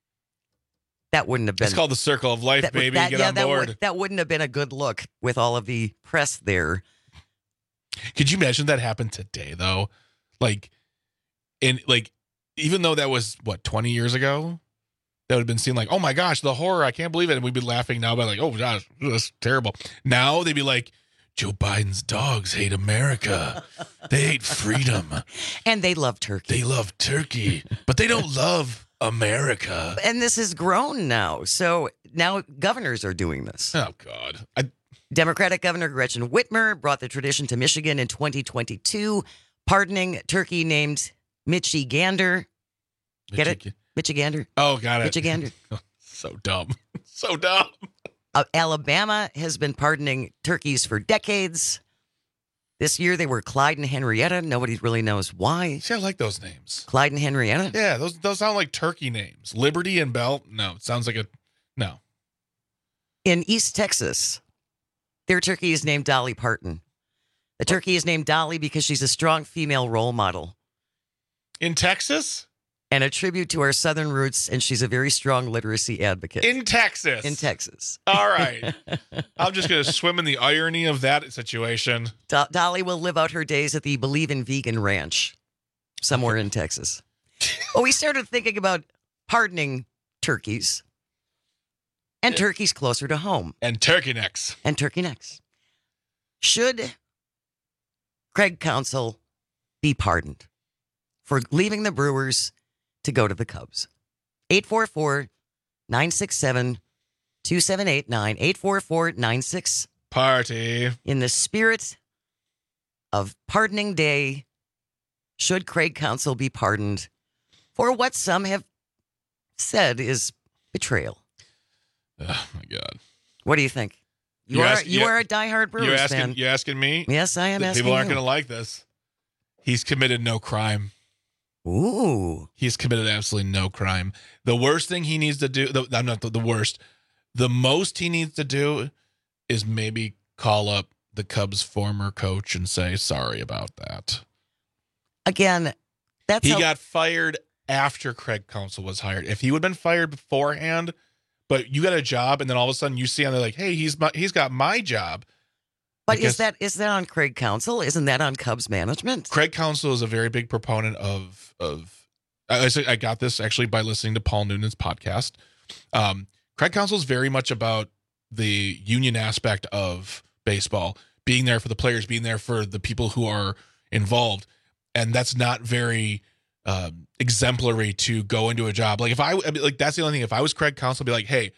That wouldn't have been. It's called the circle of life, that, baby. that- Get yeah, on that board. would- that wouldn't have been a good look with all of the press there. Could you imagine that happened today, though? Like, and like, even though that was what twenty years ago, that would have been seen like, oh my gosh, the horror! I can't believe it. And we'd be laughing now, by like, oh gosh, that's terrible. Now they'd be like, Joe Biden's dogs hate America. They hate freedom. And they love turkey. They love turkey, but they don't love America. And this has grown now. So now governors are doing this. Oh God. I, Democratic Governor Gretchen Whitmer brought the tradition to Michigan in twenty twenty-two, pardoning turkey named Mitchie Gander. Get it? Michigander. Oh, got it. Michigander. So dumb. So dumb. Uh, Alabama has been pardoning turkeys for decades. This year they were Clyde and Henrietta. Nobody really knows why. See, I like those names. Clyde and Henrietta. Yeah, those those sound like turkey names. Liberty and Bell. No, it sounds like a no. In East Texas, their turkey is named Dolly Parton. The turkey is named Dolly because she's a strong female role model. In Texas? And a tribute to our Southern roots, and she's a very strong literacy advocate. In Texas. In Texas. All right. I'm just going to swim in the irony of that situation. Do- Dolly will live out her days at the Believe in Vegan Ranch somewhere in Texas. Well, we started thinking about pardoning turkeys and turkeys closer to home. And turkey necks. And turkey necks. Should Craig Counsell be pardoned? for leaving the Brewers to go to the Cubs. eight four four, nine six seven, two seven eight nine. eight four four, nine six. Party. In the spirit of pardoning day, should Craig Counsell be pardoned for what some have said is betrayal? Oh, my God. What do you think? You You're are ask- you you- are a diehard Brewers You're asking, fan. you're asking me? Yes, I am That asking People aren't you. going to like this. He's committed no crime. Ooh. He's committed absolutely no crime. The worst thing he needs to do, the, I'm not the, the worst, the most he needs to do is maybe call up the Cubs' former coach and say sorry about that. Again, that's He how- got fired after Craig Counsell was hired. If he would have been fired beforehand, but you got a job and then all of a sudden you see on there like, hey, he's my, he's got my job. But I guess- is that is that on Craig Counsell? Isn't that on Cubs management? Craig Counsell is a very big proponent of of. I, I got this actually by listening to Paul Noonan's podcast. Um, Craig Counsell is very much about the union aspect of baseball, being there for the players, being there for the people who are involved, and that's not very um, exemplary to go into a job. Like if I I mean, like that's the only thing. If I was Craig Counsell, I'd be like, hey,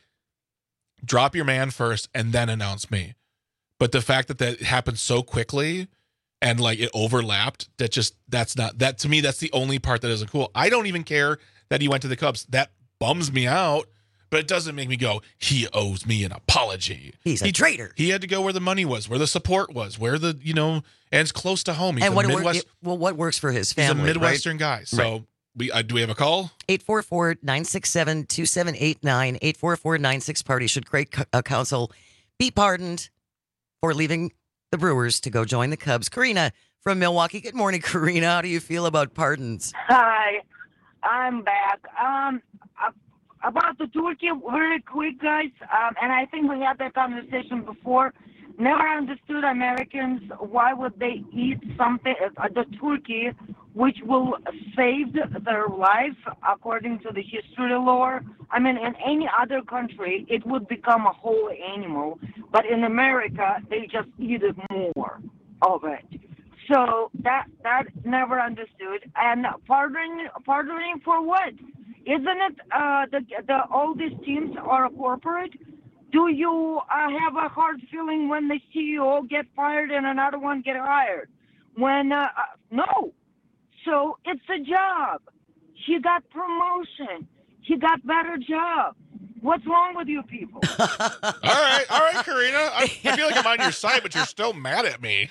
drop your man first and then announce me. But the fact that that happened so quickly and like it overlapped, that just that's not that to me. That's the only part that isn't cool. I don't even care that he went to the Cubs. That bums me out, but it doesn't make me go, he owes me an apology. He's a he, traitor. He had to go where the money was, where the support was, where the you know, and it's close to home. He's and a what Midwest. work, well, what works for his He's a family? Midwestern right? guy. So Right. we uh, do we have a call? eight four four, nine six seven, two seven eight nine. eight four four, nine six party. Should Craig C- uh, Counsell be pardoned for leaving the Brewers to go join the Cubs? Karina from Milwaukee. Good morning, Karina. How do you feel about pardons? Hi, I'm back. Um, uh, about the turkey, very quick, guys. Um, and I think we had that conversation before. Never understood Americans. Why would they eat something, uh, the turkey, which will save their life according to the history lore? I mean, in any other country, it would become a whole animal. But in America, they just eat it more of it. So that that never understood. And pardoning, pardoning for what? Isn't it uh, the the all these teams are corporate? Do you uh, have a hard feeling when the C E O get fired and another one get hired? When uh, uh, no, so it's a job. He got promotion. He got better job. What's wrong with you people? All right, all right, Karina. I, I feel like I'm on your side, but you're still mad at me.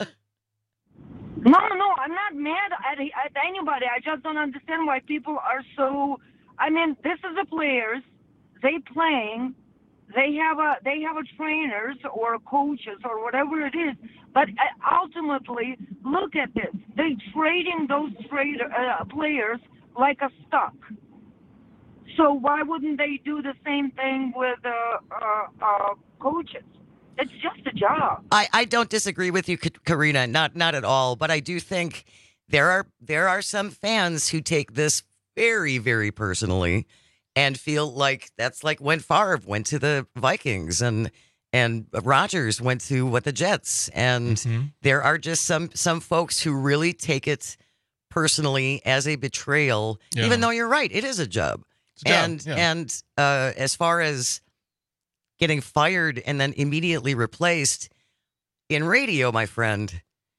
No, no, I'm not mad at, at anybody. I just don't understand why people are so. I mean, this is the players. They playing. They have a they have a trainers or coaches or whatever it is. But ultimately, look at this. They trading those trade uh, players like a stock. So why wouldn't they do the same thing with uh, uh, uh, coaches? It's just a job. I, I don't disagree with you, Ka- Karina, not not at all. But I do think there are there are some fans who take this very, very personally and feel like that's like when Favre went to the Vikings and and Rodgers went to what the Jets. And Mm-hmm. there are just some some folks who really take it personally as a betrayal, Yeah. even though you're right, it is a job. a job, and yeah. and uh, as far as getting fired and then immediately replaced in radio, my friend,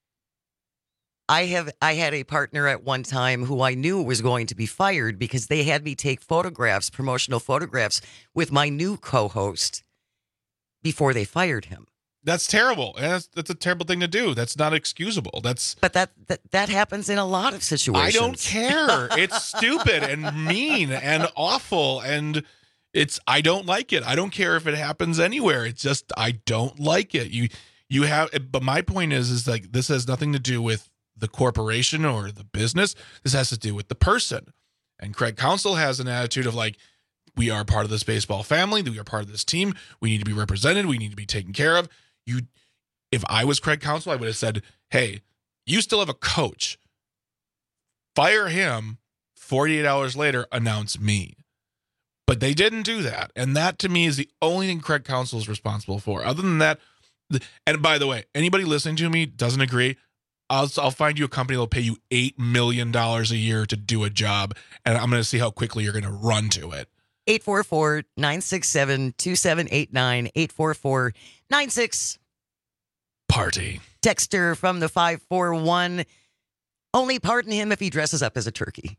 I have I had a partner at one time who I knew was going to be fired because they had me take photographs, promotional photographs with my new co-host before they fired him. That's terrible. And that's, that's a terrible thing to do. That's not excusable. That's But that that, that happens in a lot of I situations. don't care. It's stupid and mean and awful and it's I don't like it. I don't care if it happens anywhere. It's just I don't like it. You you have but my point is is like this has nothing to do with the corporation or the business. This has to do with the person. And Craig Counsell has an attitude of like we are part of this baseball family. We are part of this team. We need to be represented. We need to be taken care of. You, if I was Craig Counsell, I would have said, hey, you still have a coach. Fire him. forty-eight hours later, announce me. But they didn't do that. And that to me is the only thing Craig Counsell is responsible for. Other than that, and by the way, anybody listening to me doesn't agree, I'll I'll find you a company that'll pay you eight million dollars a year to do a job, and I'm going to see how quickly you're going to run to it. eight four four, nine six seven, two seven eight nine, eight four four, nine six Party. Dexter from the five four one. Only pardon him if he dresses up as a turkey.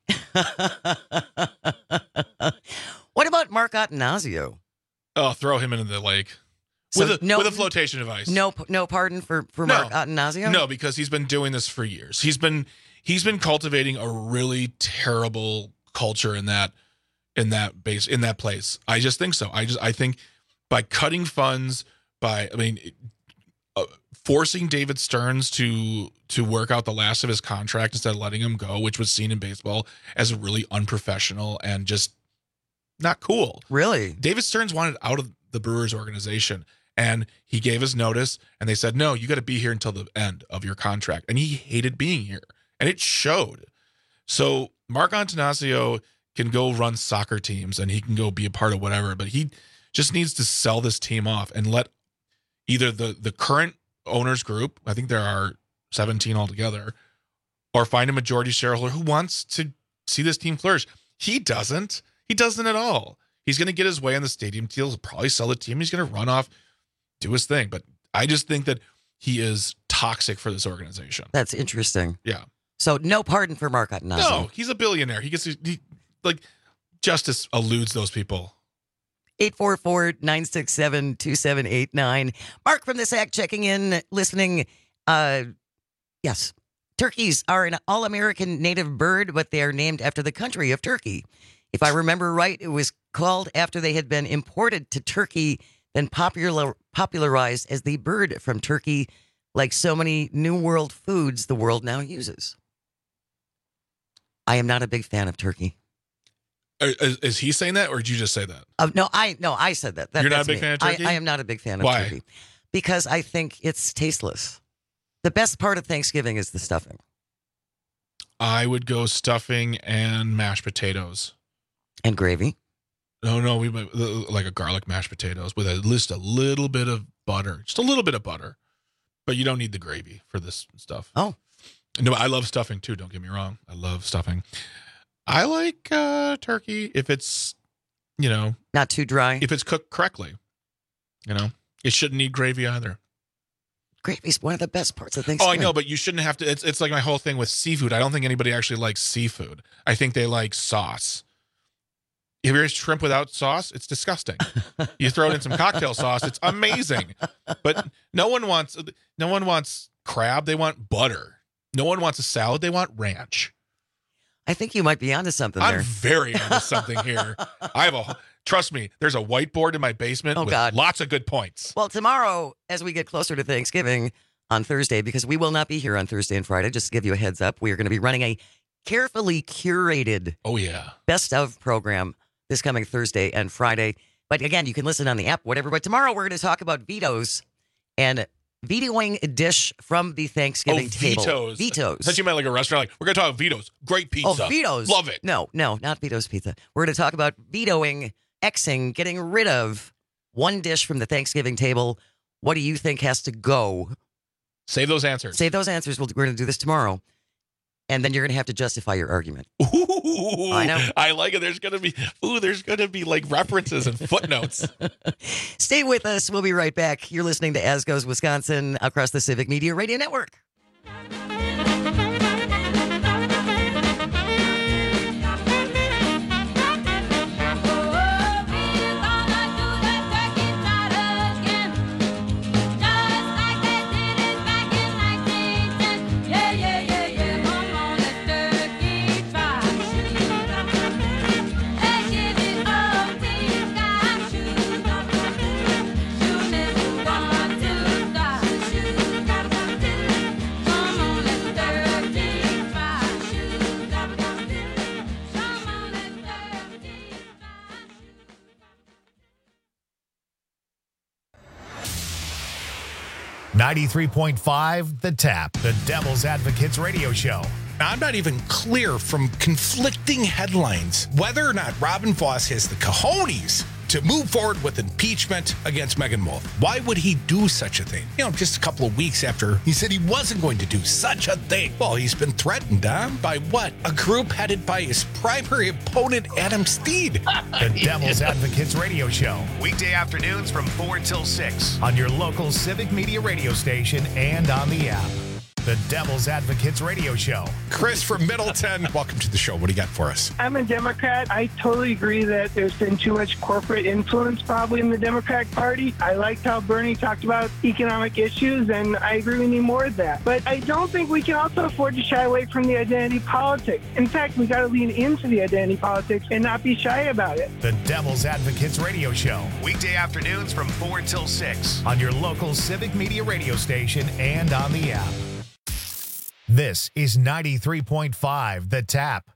What about Mark Attanasio? Oh, throw him into the lake. So with, a, no, with a flotation device. No no pardon for, for No. Mark Attanasio? No, because he's been doing this for years. He's been he's been cultivating a really terrible culture in that in that base in that place. I just think so. I just I think by cutting funds, by I mean uh, forcing David Stearns to to work out the last of his contract instead of letting him go, which was seen in baseball as really unprofessional and just not cool. Really? David Stearns wanted out of the Brewers organization, and he gave his notice, and they said, no, you got to be here until the end of your contract. And he hated being here, and it showed. So Mark Attanasio can go run soccer teams, and he can go be a part of whatever, but he just needs to sell this team off and let either the, the current owners group, I think there are seventeen altogether, or find a majority shareholder who wants to see this team flourish. He doesn't. He doesn't at all. He's going to get his way on the stadium deal. He'll probably sell the team. He's going to run off, do his thing. But I just think that he is toxic for this organization. That's interesting. Yeah. So no pardon for Mark Attanasio. No, he's a billionaire. He gets he, like justice eludes those people. eight four four, nine six seven, two seven eight nine. Mark from the S A C checking in, listening. Uh, yes, turkeys are an all-American native bird, but they are named after the country of Turkey. If I remember right, it was called after they had been imported to Turkey, then popular, popularized as the bird from Turkey, like so many New World foods the world now uses. I am not a big fan of turkey. Is, is he saying that, or did you just say that? Uh, no, I no, I said that. that You're not that's a big me. fan of turkey? I, I am not a big fan of Why? turkey because I think it's tasteless. The best part of Thanksgiving is the stuffing. I would go stuffing and mashed potatoes. And gravy? No, no, we like a garlic mashed potatoes with at least a little bit of butter, just a little bit of butter, but you don't need the gravy for this stuff. Oh, no, I love stuffing too. Don't get me wrong, I love stuffing. I like uh, turkey if it's, you know, not too dry. If it's cooked correctly, you know, it shouldn't need gravy either. Gravy's one of the best parts of Oh, Thanksgiving. I know, but you shouldn't have to. It's it's like my whole thing with seafood. I don't think anybody actually likes seafood. I think they like sauce. If you're shrimp without sauce, it's disgusting. You throw it in some cocktail sauce, it's amazing. But no one wants no one wants crab. They want butter. No one wants a salad. They want ranch. I think you might be onto something I'm there. very onto something here. I have a trust me. There's a whiteboard in my basement Oh, with God. lots of good points. Well, tomorrow, as we get closer to Thanksgiving on Thursday, because we will not be here on Thursday and Friday, just to give you a heads up, we are going to be running a carefully curated oh yeah best of program this coming Thursday and Friday. But again, you can listen on the app, whatever. But tomorrow we're going to talk about vetoes and vetoing a dish from the Thanksgiving oh, table. vetoes. Vetoes. I thought you meant like a restaurant. Like, we're going to talk vetoes. Great pizza. Oh, vetoes. Love it. No, no, not vetoes pizza. We're going to talk about vetoing, Xing, getting rid of one dish from the Thanksgiving table. What do you think has to go? Save those answers. Save those answers. We'll, we're going to do this tomorrow. And then you're going to have to justify your argument. Ooh, I know. I like it. There's going to be, ooh, there's going to be like references and footnotes. Stay with us. We'll be right back. You're listening to As Goes Wisconsin across the Civic Media Radio Network. ninety-three point five The Tap, the Devil's Advocates radio show. I'm not even clear from conflicting headlines whether or not Robin Voss has the cojones to to move forward with impeachment against Megan Wolf. Why would he do such a thing? You know, just a couple of weeks after he said he wasn't going to do such a thing. Well, he's been threatened, huh? By what? A group headed by his primary opponent, Adam Steed. The Devil's Advocates Radio Show. Weekday afternoons from four till six on your local Civic Media radio station and on the app. The Devil's Advocates Radio Show. Chris from Middleton, welcome to the show. What do you got for us? I'm a Democrat. I totally agree that there's been too much corporate influence probably in the Democratic Party. I liked how Bernie talked about economic issues, and I agree we need more of that. But I don't think we can also afford to shy away from the identity politics. In fact, we got to lean into the identity politics and not be shy about it. The Devil's Advocates Radio Show. Weekday afternoons from four till six on your local Civic Media radio station and on the app. This is ninety-three point five The Tap.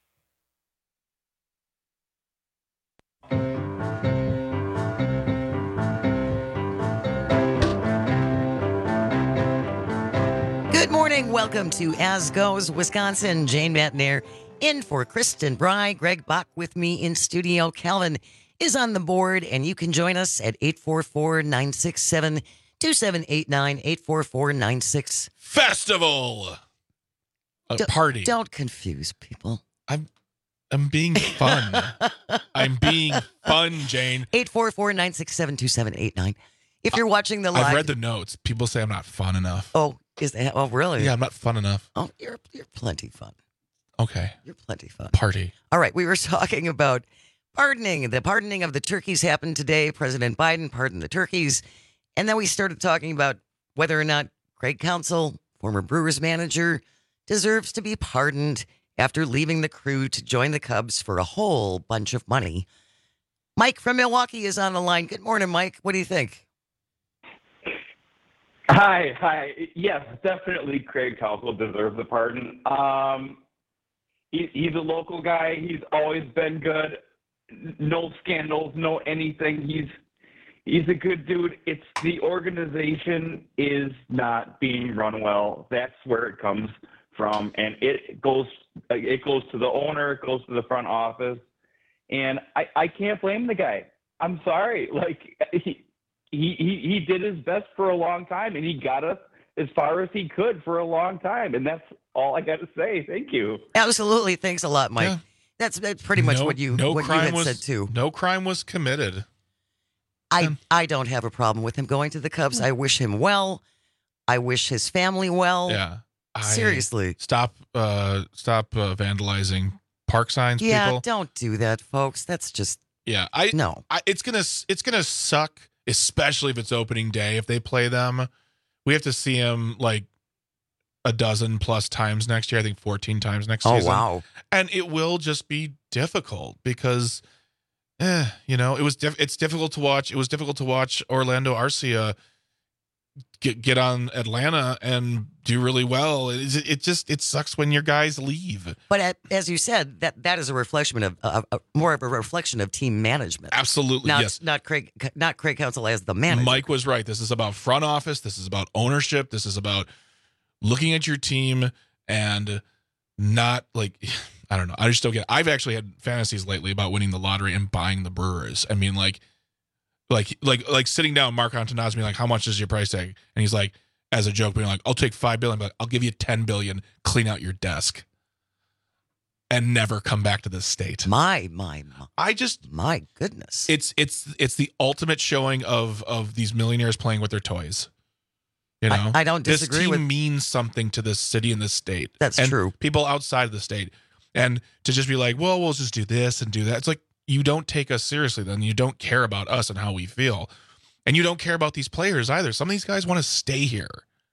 Good morning. Welcome to As Goes Wisconsin. Jane Matnair in for Kristen Bry. Greg Bach with me in studio. Calvin is on the board, and you can join us at eight four four, nine six seven, two seven eight nine, eight four four nine six. Festival. A don't, party. Don't confuse people. I'm I'm being fun. I'm being fun, Jane. eight four four, nine six seven, two seven eight nine. If you're watching the live. I've read the notes. People say I'm not fun enough. Oh, is that? Oh, really? Yeah, I'm not fun enough. Oh, you're you're plenty fun. Okay. You're plenty fun. Party. All right. We were talking about pardoning. The pardoning of the turkeys happened today. President Biden pardoned the turkeys. And then we started talking about whether or not Craig Counsell, former Brewers manager, deserves to be pardoned after leaving the crew to join the Cubs for a whole bunch of money. Mike from Milwaukee is on the line. Good morning, Mike. What do you think? Hi, hi. Yes, definitely Craig Counsell deserves a pardon. Um, he, he's a local guy. He's always been good. No scandals, no anything. He's he's a good dude. It's the organization is not being run well. That's where it comes from, and it goes it goes to the owner, it goes to the front office, and I, I can't blame the guy. I'm sorry. Like he, he he he did his best for a long time, and he got us as far as he could for a long time, and that's all I got to say. Thank you. Absolutely. Thanks a lot, Mike. Yeah. That's, that's pretty much no, what you no what you crime had was, said too. No crime was committed. I I don't have a problem with him going to the Cubs. I wish him well. I wish his family well. Yeah. I, Seriously. Stop uh, stop uh, vandalizing park signs, yeah, people. Don't do that, folks. That's just Yeah, I no. I, it's gonna it's gonna suck, especially if it's opening day. If they play them, we have to see them like a dozen plus times next year. I think fourteen times next Oh, season. wow. And it will just be difficult because, eh, you know, it was diff- it's difficult to watch. It was difficult to watch Orlando Arcia get get on Atlanta and do really well. It, it just it sucks when your guys leave. But at, as you said, that that is a reflection of uh, uh, more of a reflection of team management. Absolutely, not, yes. Not Craig, not Craig Counsell as the manager. Mike was right. This is about front office. This is about ownership. This is about looking at your team and not like, I don't know. I just don't get it. I've actually had fantasies lately about winning the lottery and buying the Brewers. I mean, like, like, like, like sitting down, Mark Antonazzi being like, how much is your price tag? And he's like, as a joke, being like, I'll take five billion. But like, I'll give you ten billion. Clean out your desk and never come back to this state. My, my, my. I just, my goodness. It's, it's, it's the ultimate showing of, of these millionaires playing with their toys. You know, I, I don't disagree this team with. means something to this city and this state. That's and true. People outside of the state, and to just be like, well, we'll just do this and do that. It's like, you don't take us seriously. Then you don't care about us and how we feel, and you don't care about these players either. Some of these guys want to stay here.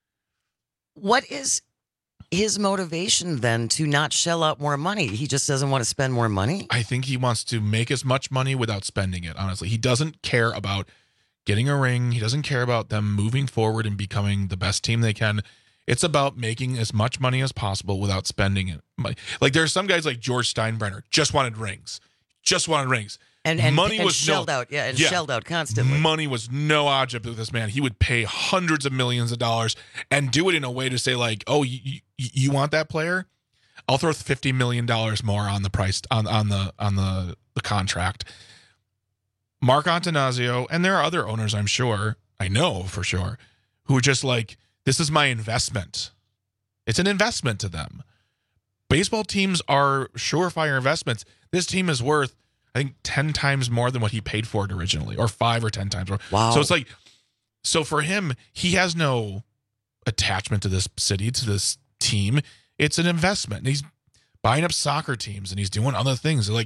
What is his motivation then to not shell out more money? He just doesn't want to spend more money. I think he wants to make as much money without spending it. Honestly, he doesn't care about getting a ring. He doesn't care about them moving forward and becoming the best team they can. It's about making as much money as possible without spending it. Like there are some guys like George Steinbrenner just wanted rings, just wanted rings. And, and money and was shelled no, out, yeah, and yeah, shelled out constantly. Money was no object with this man. He would pay hundreds of millions of dollars and do it in a way to say like, "Oh, you, you, you want that player? I'll throw fifty million dollars more on the price on on the on the the contract." Mark Antanasio, and there are other owners, I'm sure, I know for sure, who are just like, this is my investment. It's an investment to them. Baseball teams are surefire investments. This team is worth, I think, ten times more than what he paid for it originally, or five or ten times more. Wow. So it's like, so for him, he has no attachment to this city, to this team. It's an investment. And he's buying up soccer teams and he's doing other things. Like,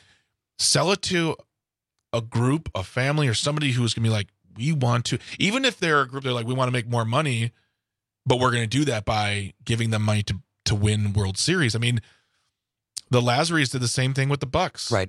sell it to a group, a family, or somebody who's going to be like, we want to, even if they're a group, they're like, we want to make more money, but we're going to do that by giving them money to, to win World Series. I mean, the Lazaries did the same thing with the Bucks. Right.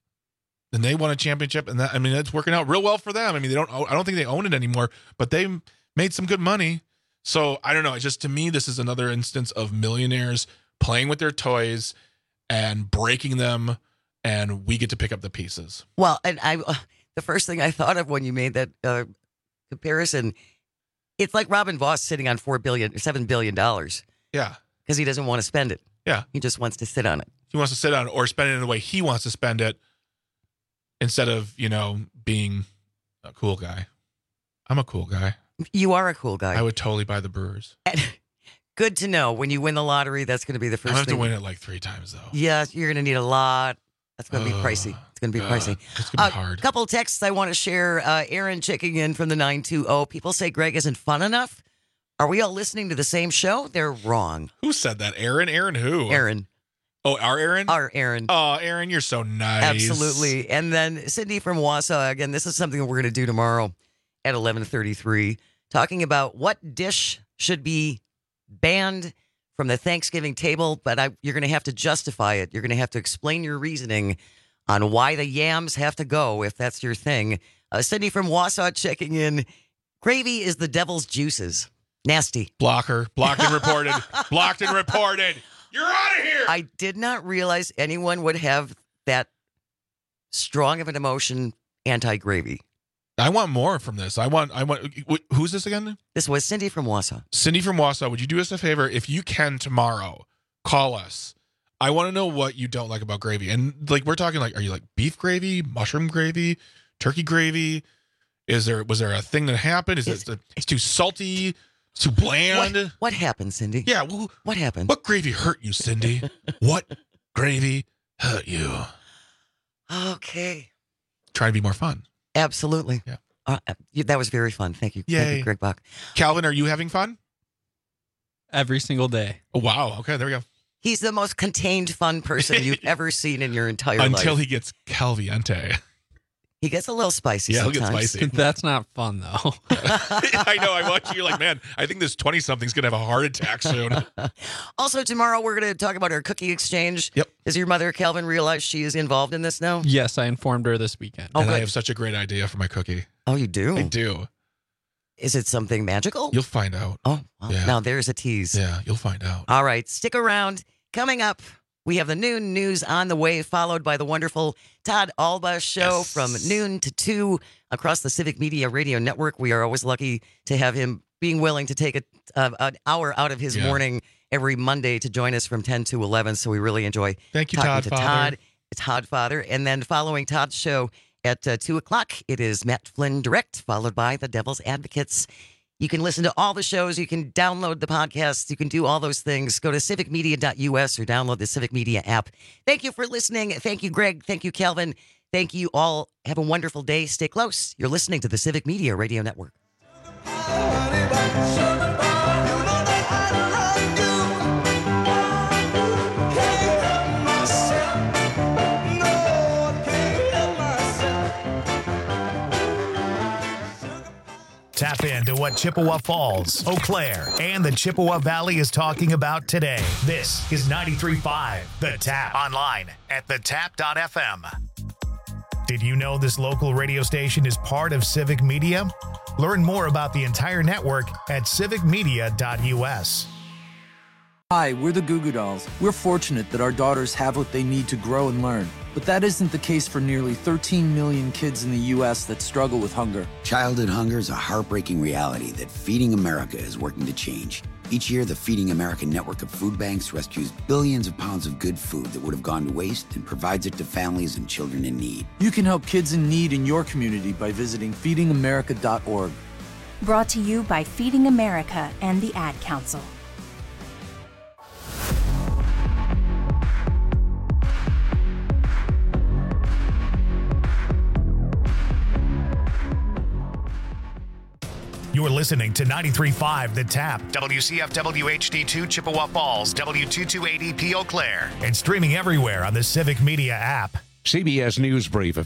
And they won a championship, and that, I mean, it's working out real well for them. I mean, they don't, I don't think they own it anymore, but they made some good money. So I don't know. It's just, to me, this is another instance of millionaires playing with their toys and breaking them, and we get to pick up the pieces. Well, and I, uh, the first thing I thought of when you made that uh, comparison, it's like Robin Voss sitting on four billion or seven billion dollars. Yeah, because he doesn't want to spend it. Yeah, he just wants to sit on it. He wants to sit on it or spend it in the way he wants to spend it, instead of, you know, being a cool guy. I'm a cool guy. You are a cool guy. I would totally buy the Brewers. And good to know. When you win the lottery, that's going to be the first I have thing. to win it like three times, though. Yeah, you're going to need a lot. That's going to be Oh, pricey. It's going to be God. pricey. It's going to be A hard. couple texts I want to share. Uh, Aaron checking in from the nine two zero. People say Greg isn't fun enough. Are we all listening to the same show? They're wrong. Who said that? Aaron? Aaron who? Aaron. Oh, our Aaron? Our Aaron. Oh, Aaron, you're so nice. Absolutely. And then Sydney from Wausau. Again, this is something we're going to do tomorrow at eleven thirty-three, talking about what dish should be banned from the Thanksgiving table, but I, you're going to have to justify it. You're going to have to explain your reasoning on why the yams have to go, if that's your thing. Uh, Sydney from Wausau checking in. Gravy is the devil's juices. Nasty. Blocker. Blocked and reported. Blocked and reported. You're out of here. I did not realize anyone would have that strong of an emotion anti-gravy. I want more from this. I want, I want, wh- who's this again? This was Cindy from Wausau. Cindy from Wausau, would you do us a favor? If you can tomorrow, call us. I want to know what you don't like about gravy. And like, we're talking like, are you like beef gravy, mushroom gravy, turkey gravy? Is there, was there a thing that happened? Is it, it's too salty, it's too bland? What, what happened, Cindy? Yeah. Well, what happened? What gravy hurt you, Cindy? What gravy hurt you? Okay. Trying to be more fun. Absolutely. Yeah. Uh, you, that was very fun. Thank you. Yay. Thank you, Greg Bach. Calvin, are you having fun? Every single day. Oh, wow. Okay, there we go. He's the most contained, fun person you've ever seen in your entire life. Until he gets Calviente. He gets a little spicy Yeah, he'll sometimes. get spicy. That's not fun, though. I know. I watch you. You're like, man, I think this twenty-something's going to have a heart attack soon. Also, tomorrow we're going to talk about our cookie exchange. Yep. Does your mother, Calvin, realize she is involved in this now? Yes, I informed her this weekend. Oh, and I good. have such a great idea for my cookie. Oh, you do? I do. Is it something magical? You'll find out. Oh, well, Yeah. now there's a tease. Yeah, you'll find out. All right, stick around. Coming up, we have the noon news on the way, followed by the wonderful Todd Alba show Yes. from noon to two across the Civic Media Radio Network. We are always lucky to have him being willing to take a, uh, an hour out of his Yeah. morning every Monday to join us from ten to eleven. So we really enjoy Thank you, talking Todd to Father. Todd. It's Todd Father. And then following Todd's show at uh, two o'clock, it is Matt Flynn Direct, followed by the Devil's Advocates. You can listen to all the shows. You can download the podcasts. You can do all those things. Go to civic media dot U S or download the Civic Media app. Thank you for listening. Thank you, Greg. Thank you, Calvin. Thank you all. Have a wonderful day. Stay close. You're listening to the Civic Media Radio Network. Tap into what Chippewa Falls, Eau Claire, and the Chippewa Valley is talking about today. This is ninety-three point five The Tap. Online at the tap dot f m. Did you know this local radio station is part of Civic Media? Learn more about the entire network at civic media dot U S. Hi, we're the Goo Goo Dolls. We're fortunate that our daughters have what they need to grow and learn. But that isn't the case for nearly thirteen million kids in the U S that struggle with hunger. Childhood hunger is a heartbreaking reality that Feeding America is working to change. Each year, the Feeding America network of food banks rescues billions of pounds of good food that would have gone to waste and provides it to families and children in need. You can help kids in need in your community by visiting feeding america dot org. Brought to you by Feeding America and the Ad Council. You're listening to ninety-three point five The Tap, W C F W H D two Chippewa Falls, W two two eight E P Eau Claire, and streaming everywhere on the Civic Media app. C B S News Brief.